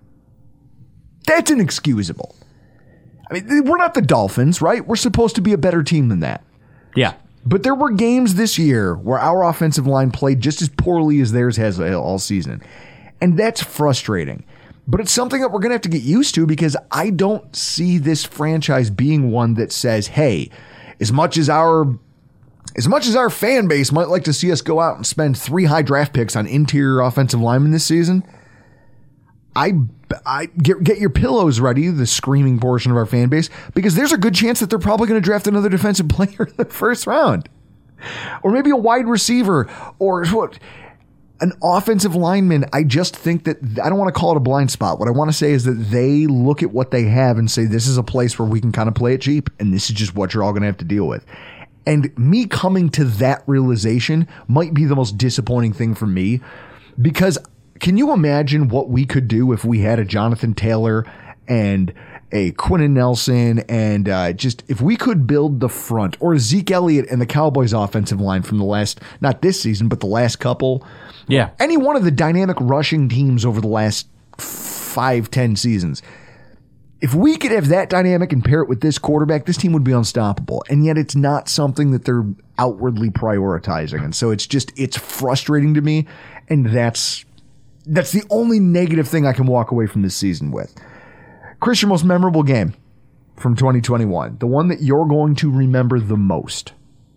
That's inexcusable. I mean, we're not the Dolphins, right? We're supposed to be a better team than that. Yeah. But there were games this year where our offensive line played just as poorly as theirs has all season. And that's frustrating. But it's something that we're going to have to get used to because I don't see this franchise being one that says, hey, as much as our as much as our fan base might like to see us go out and spend three high draft picks on interior offensive linemen this season, I, I get, get your pillows ready, the screaming portion of our fan base, because there's a good chance that they're probably going to draft another defensive player in the first round. Or maybe a wide receiver or what, an offensive lineman. I just think that, I don't want to call it a blind spot. What I want to say is that they look at what they have and say, this is a place where we can kind of play it cheap, and this is just what you're all going to have to deal with. And me coming to that realization might be the most disappointing thing for me, because can you imagine what we could do if we had a Jonathan Taylor and a Quentin Nelson and uh, just if we could build the front, or Zeke Elliott and the Cowboys offensive line from the last, not this season, but the last couple. Yeah. Any one of the dynamic rushing teams over the last five, ten seasons. If we could have that dynamic and pair it with this quarterback, this team would be unstoppable. And yet it's not something that they're outwardly prioritizing. And so it's just, it's frustrating to me. And that's, That's the only negative thing I can walk away from this season with. Chris, your most memorable game from twenty twenty-one, the one that you're going to remember the most.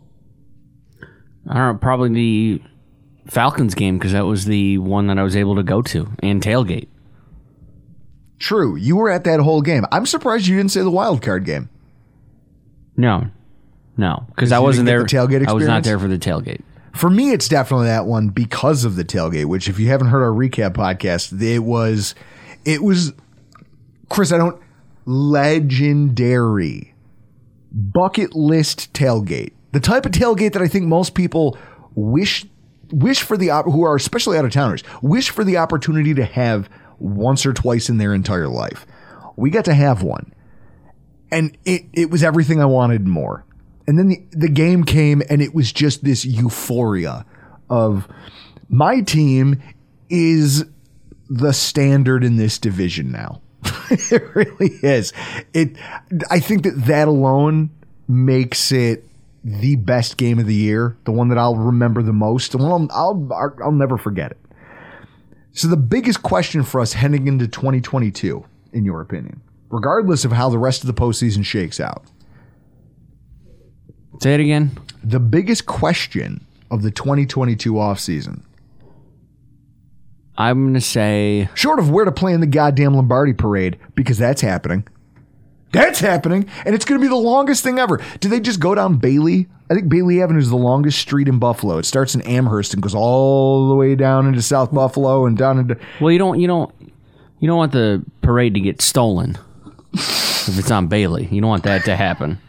I don't know, probably the Falcons game, because that was the one that I was able to go to and tailgate. True, you were at that whole game. I'm surprised you didn't say the wild card game. No, no, because I wasn't there. The tailgate experience? I was not there for the tailgate. For me, it's definitely that one because of the tailgate, which if you haven't heard our recap podcast, it was, it was, Chris, I don't, legendary bucket list tailgate. The type of tailgate that I think most people wish, wish for the, who are especially out of towners, wish for the opportunity to have once or twice in their entire life. We got to have one. And it, it was everything I wanted and more. And then the, the game came and it was just this euphoria of my team is the standard in this division now. It really is. It. I think that that alone makes it the best game of the year, the one that I'll remember the most, the one I'll, I'll, I'll never forget it. So the biggest question for us heading into twenty twenty-two, in your opinion, regardless of how the rest of the postseason shakes out. Say it again. The biggest question of the twenty twenty-two offseason. I'm going to say... Short of where to play in the goddamn Lombardi parade, because that's happening. That's happening, and it's going to be the longest thing ever. Do they just go down Bailey? I think Bailey Avenue is the longest street in Buffalo. It starts in Amherst and goes all the way down into South Buffalo and down into... Well, you don't, you don't, you don't want the parade to get stolen if it's on Bailey. You don't want that to happen.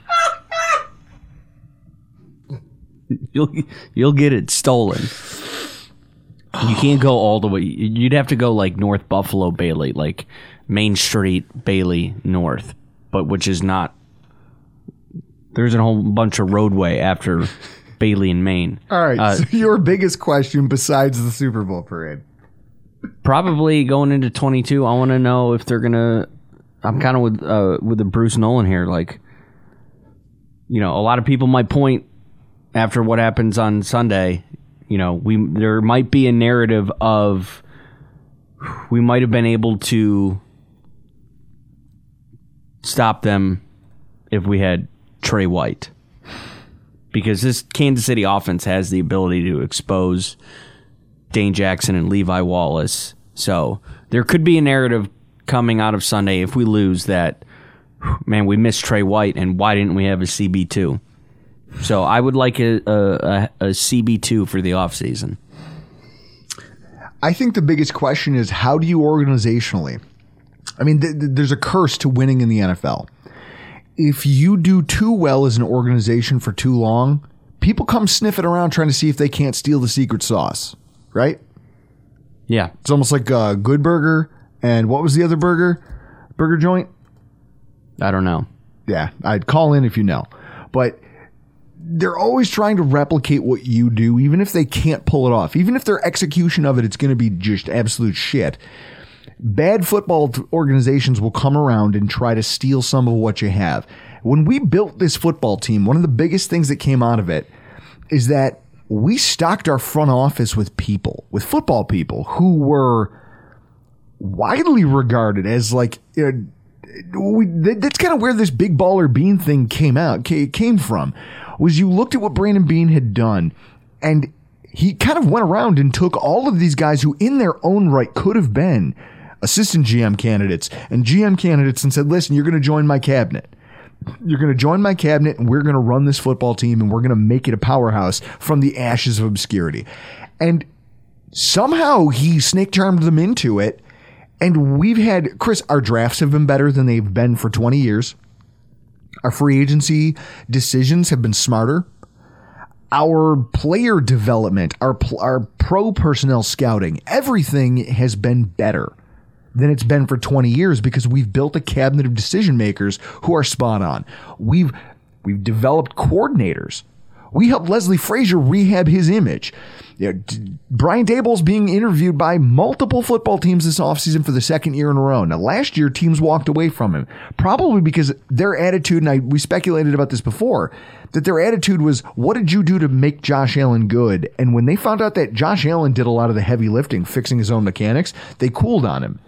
You'll, you'll get it stolen. You can't go all the way. You'd have to go like North Buffalo Bailey, like Main Street Bailey North, but which is not. There's a whole bunch of roadway after Bailey and Main. All right. Uh, so your biggest question besides the Super Bowl parade? Probably going into twenty-two, I want to know if they're gonna. I'm kind of with uh, with the Bruce Nolan here. Like, you know, a lot of people might point after what happens on Sunday. You know, we there might be a narrative of we might have been able to stop them if we had Trey White. Because this Kansas City offense has the ability to expose Dane Jackson and Levi Wallace. So there could be a narrative coming out of Sunday if we lose that, man, we missed Trey White, and why didn't we have a C B two? So I would like a, a, a C B two for the offseason. I think the biggest question is, how do you organizationally? I mean, th- th- there's a curse to winning in the N F L. If you do too well as an organization for too long, people come sniffing around trying to see if they can't steal the secret sauce, right? Yeah. It's almost like a Good Burger, and what was the other burger? Burger joint? I don't know. Yeah, I'd call in if you know. But they're always trying to replicate what you do, even if they can't pull it off. Even if their execution of it, it's going to be just absolute shit. Bad football organizations will come around and try to steal some of what you have. When we built this football team, one of the biggest things that came out of it is that we stocked our front office with people, with football people who were widely regarded as like, you know, we, that's kind of where this big baller Bean thing came out, came from. Was you looked at what Brandon Bean had done, and he kind of went around and took all of these guys who in their own right could have been assistant G M candidates and G M candidates and said, listen, you're going to join my cabinet. You're going to join my cabinet, and we're going to run this football team, and we're going to make it a powerhouse from the ashes of obscurity. And somehow he snake charmed them into it, and we've had, Chris, our drafts have been better than they've been for twenty years. Our free agency decisions have been smarter. Our player development, our our pro personnel scouting, everything has been better than it's been for twenty years because we've built a cabinet of decision makers who are spot on. We've we've developed coordinators. We helped Leslie Frazier rehab his image. You know, Brian Daboll's being interviewed by multiple football teams this offseason for the second year in a row. Now, last year, teams walked away from him, probably because their attitude, and I, we speculated about this before, that their attitude was, what did you do to make Josh Allen good? And when they found out that Josh Allen did a lot of the heavy lifting, fixing his own mechanics, they cooled on him.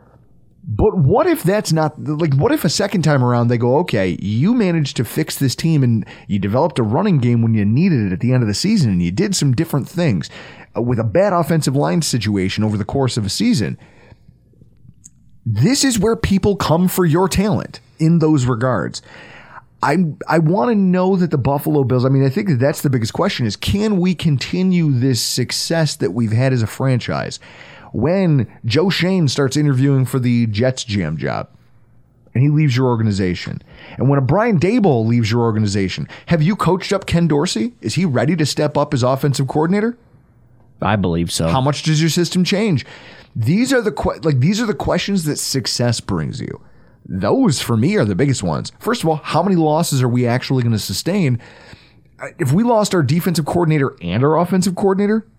But what if that's not, like, what if a second time around they go, okay, you managed to fix this team and you developed a running game when you needed it at the end of the season and you did some different things uh, with a bad offensive line situation over the course of a season. This is where people come for your talent in those regards. I I want to know that the Buffalo Bills, I mean, I think that that's the biggest question is, can we continue this success that we've had as a franchise? When Joe Shane starts interviewing for the Jets G M job and he leaves your organization, and when a Brian Daboll leaves your organization, have you coached up Ken Dorsey? Is he ready to step up as offensive coordinator? I believe so. How much does your system change? These are the que- like these are the questions that success brings you. Those for me are the biggest ones. First of all, how many losses are we actually going to sustain? If we lost our defensive coordinator and our offensive coordinator,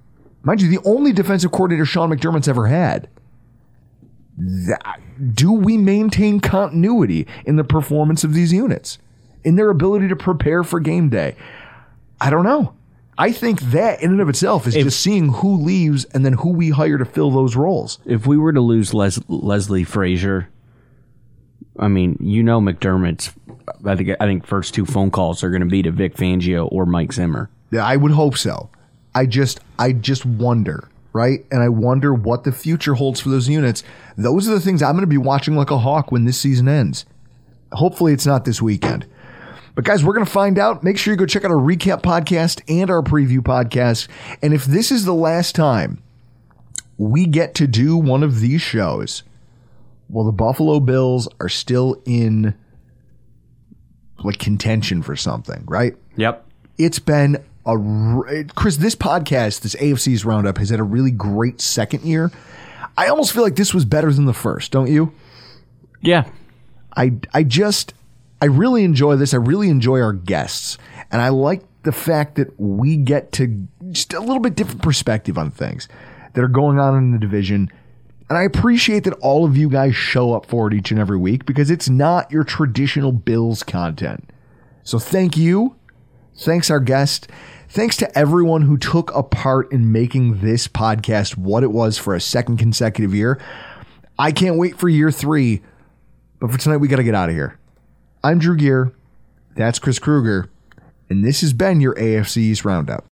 Mind you, the only defensive coordinator Sean McDermott's ever had. That, do we maintain continuity in the performance of these units, in their ability to prepare for game day? I don't know. I think that in and of itself is if, just seeing who leaves and then who we hire to fill those roles. If we were to lose Les, Leslie Frazier, I mean, you know McDermott's, I think, I think first two phone calls are going to be to Vic Fangio or Mike Zimmer. Yeah, I would hope so. I just, I just wonder, right? And I wonder what the future holds for those units. Those are the things I'm going to be watching like a hawk when this season ends. Hopefully it's not this weekend. But guys, we're going to find out. Make sure you go check out our recap podcast and our preview podcast. And if this is the last time we get to do one of these shows, well, the Buffalo Bills are still in like contention for something, right? Yep. It's been a Chris, this podcast, this A F C's Roundup, has had a really great second year. I almost feel like this was better than the first, don't you? Yeah. I I just I really enjoy this. I really enjoy our guests, and I like the fact that we get to just a little bit different perspective on things that are going on in the division. And I appreciate that all of you guys show up for it each and every week, because it's not your traditional Bills content. So thank you. Thanks our guest. Thanks to everyone who took a part in making this podcast what it was for a second consecutive year. I can't wait for year three, but for tonight we got to get out of here. I'm Drew Gear. That's Chris Kruger. And this has been your A F C East Roundup.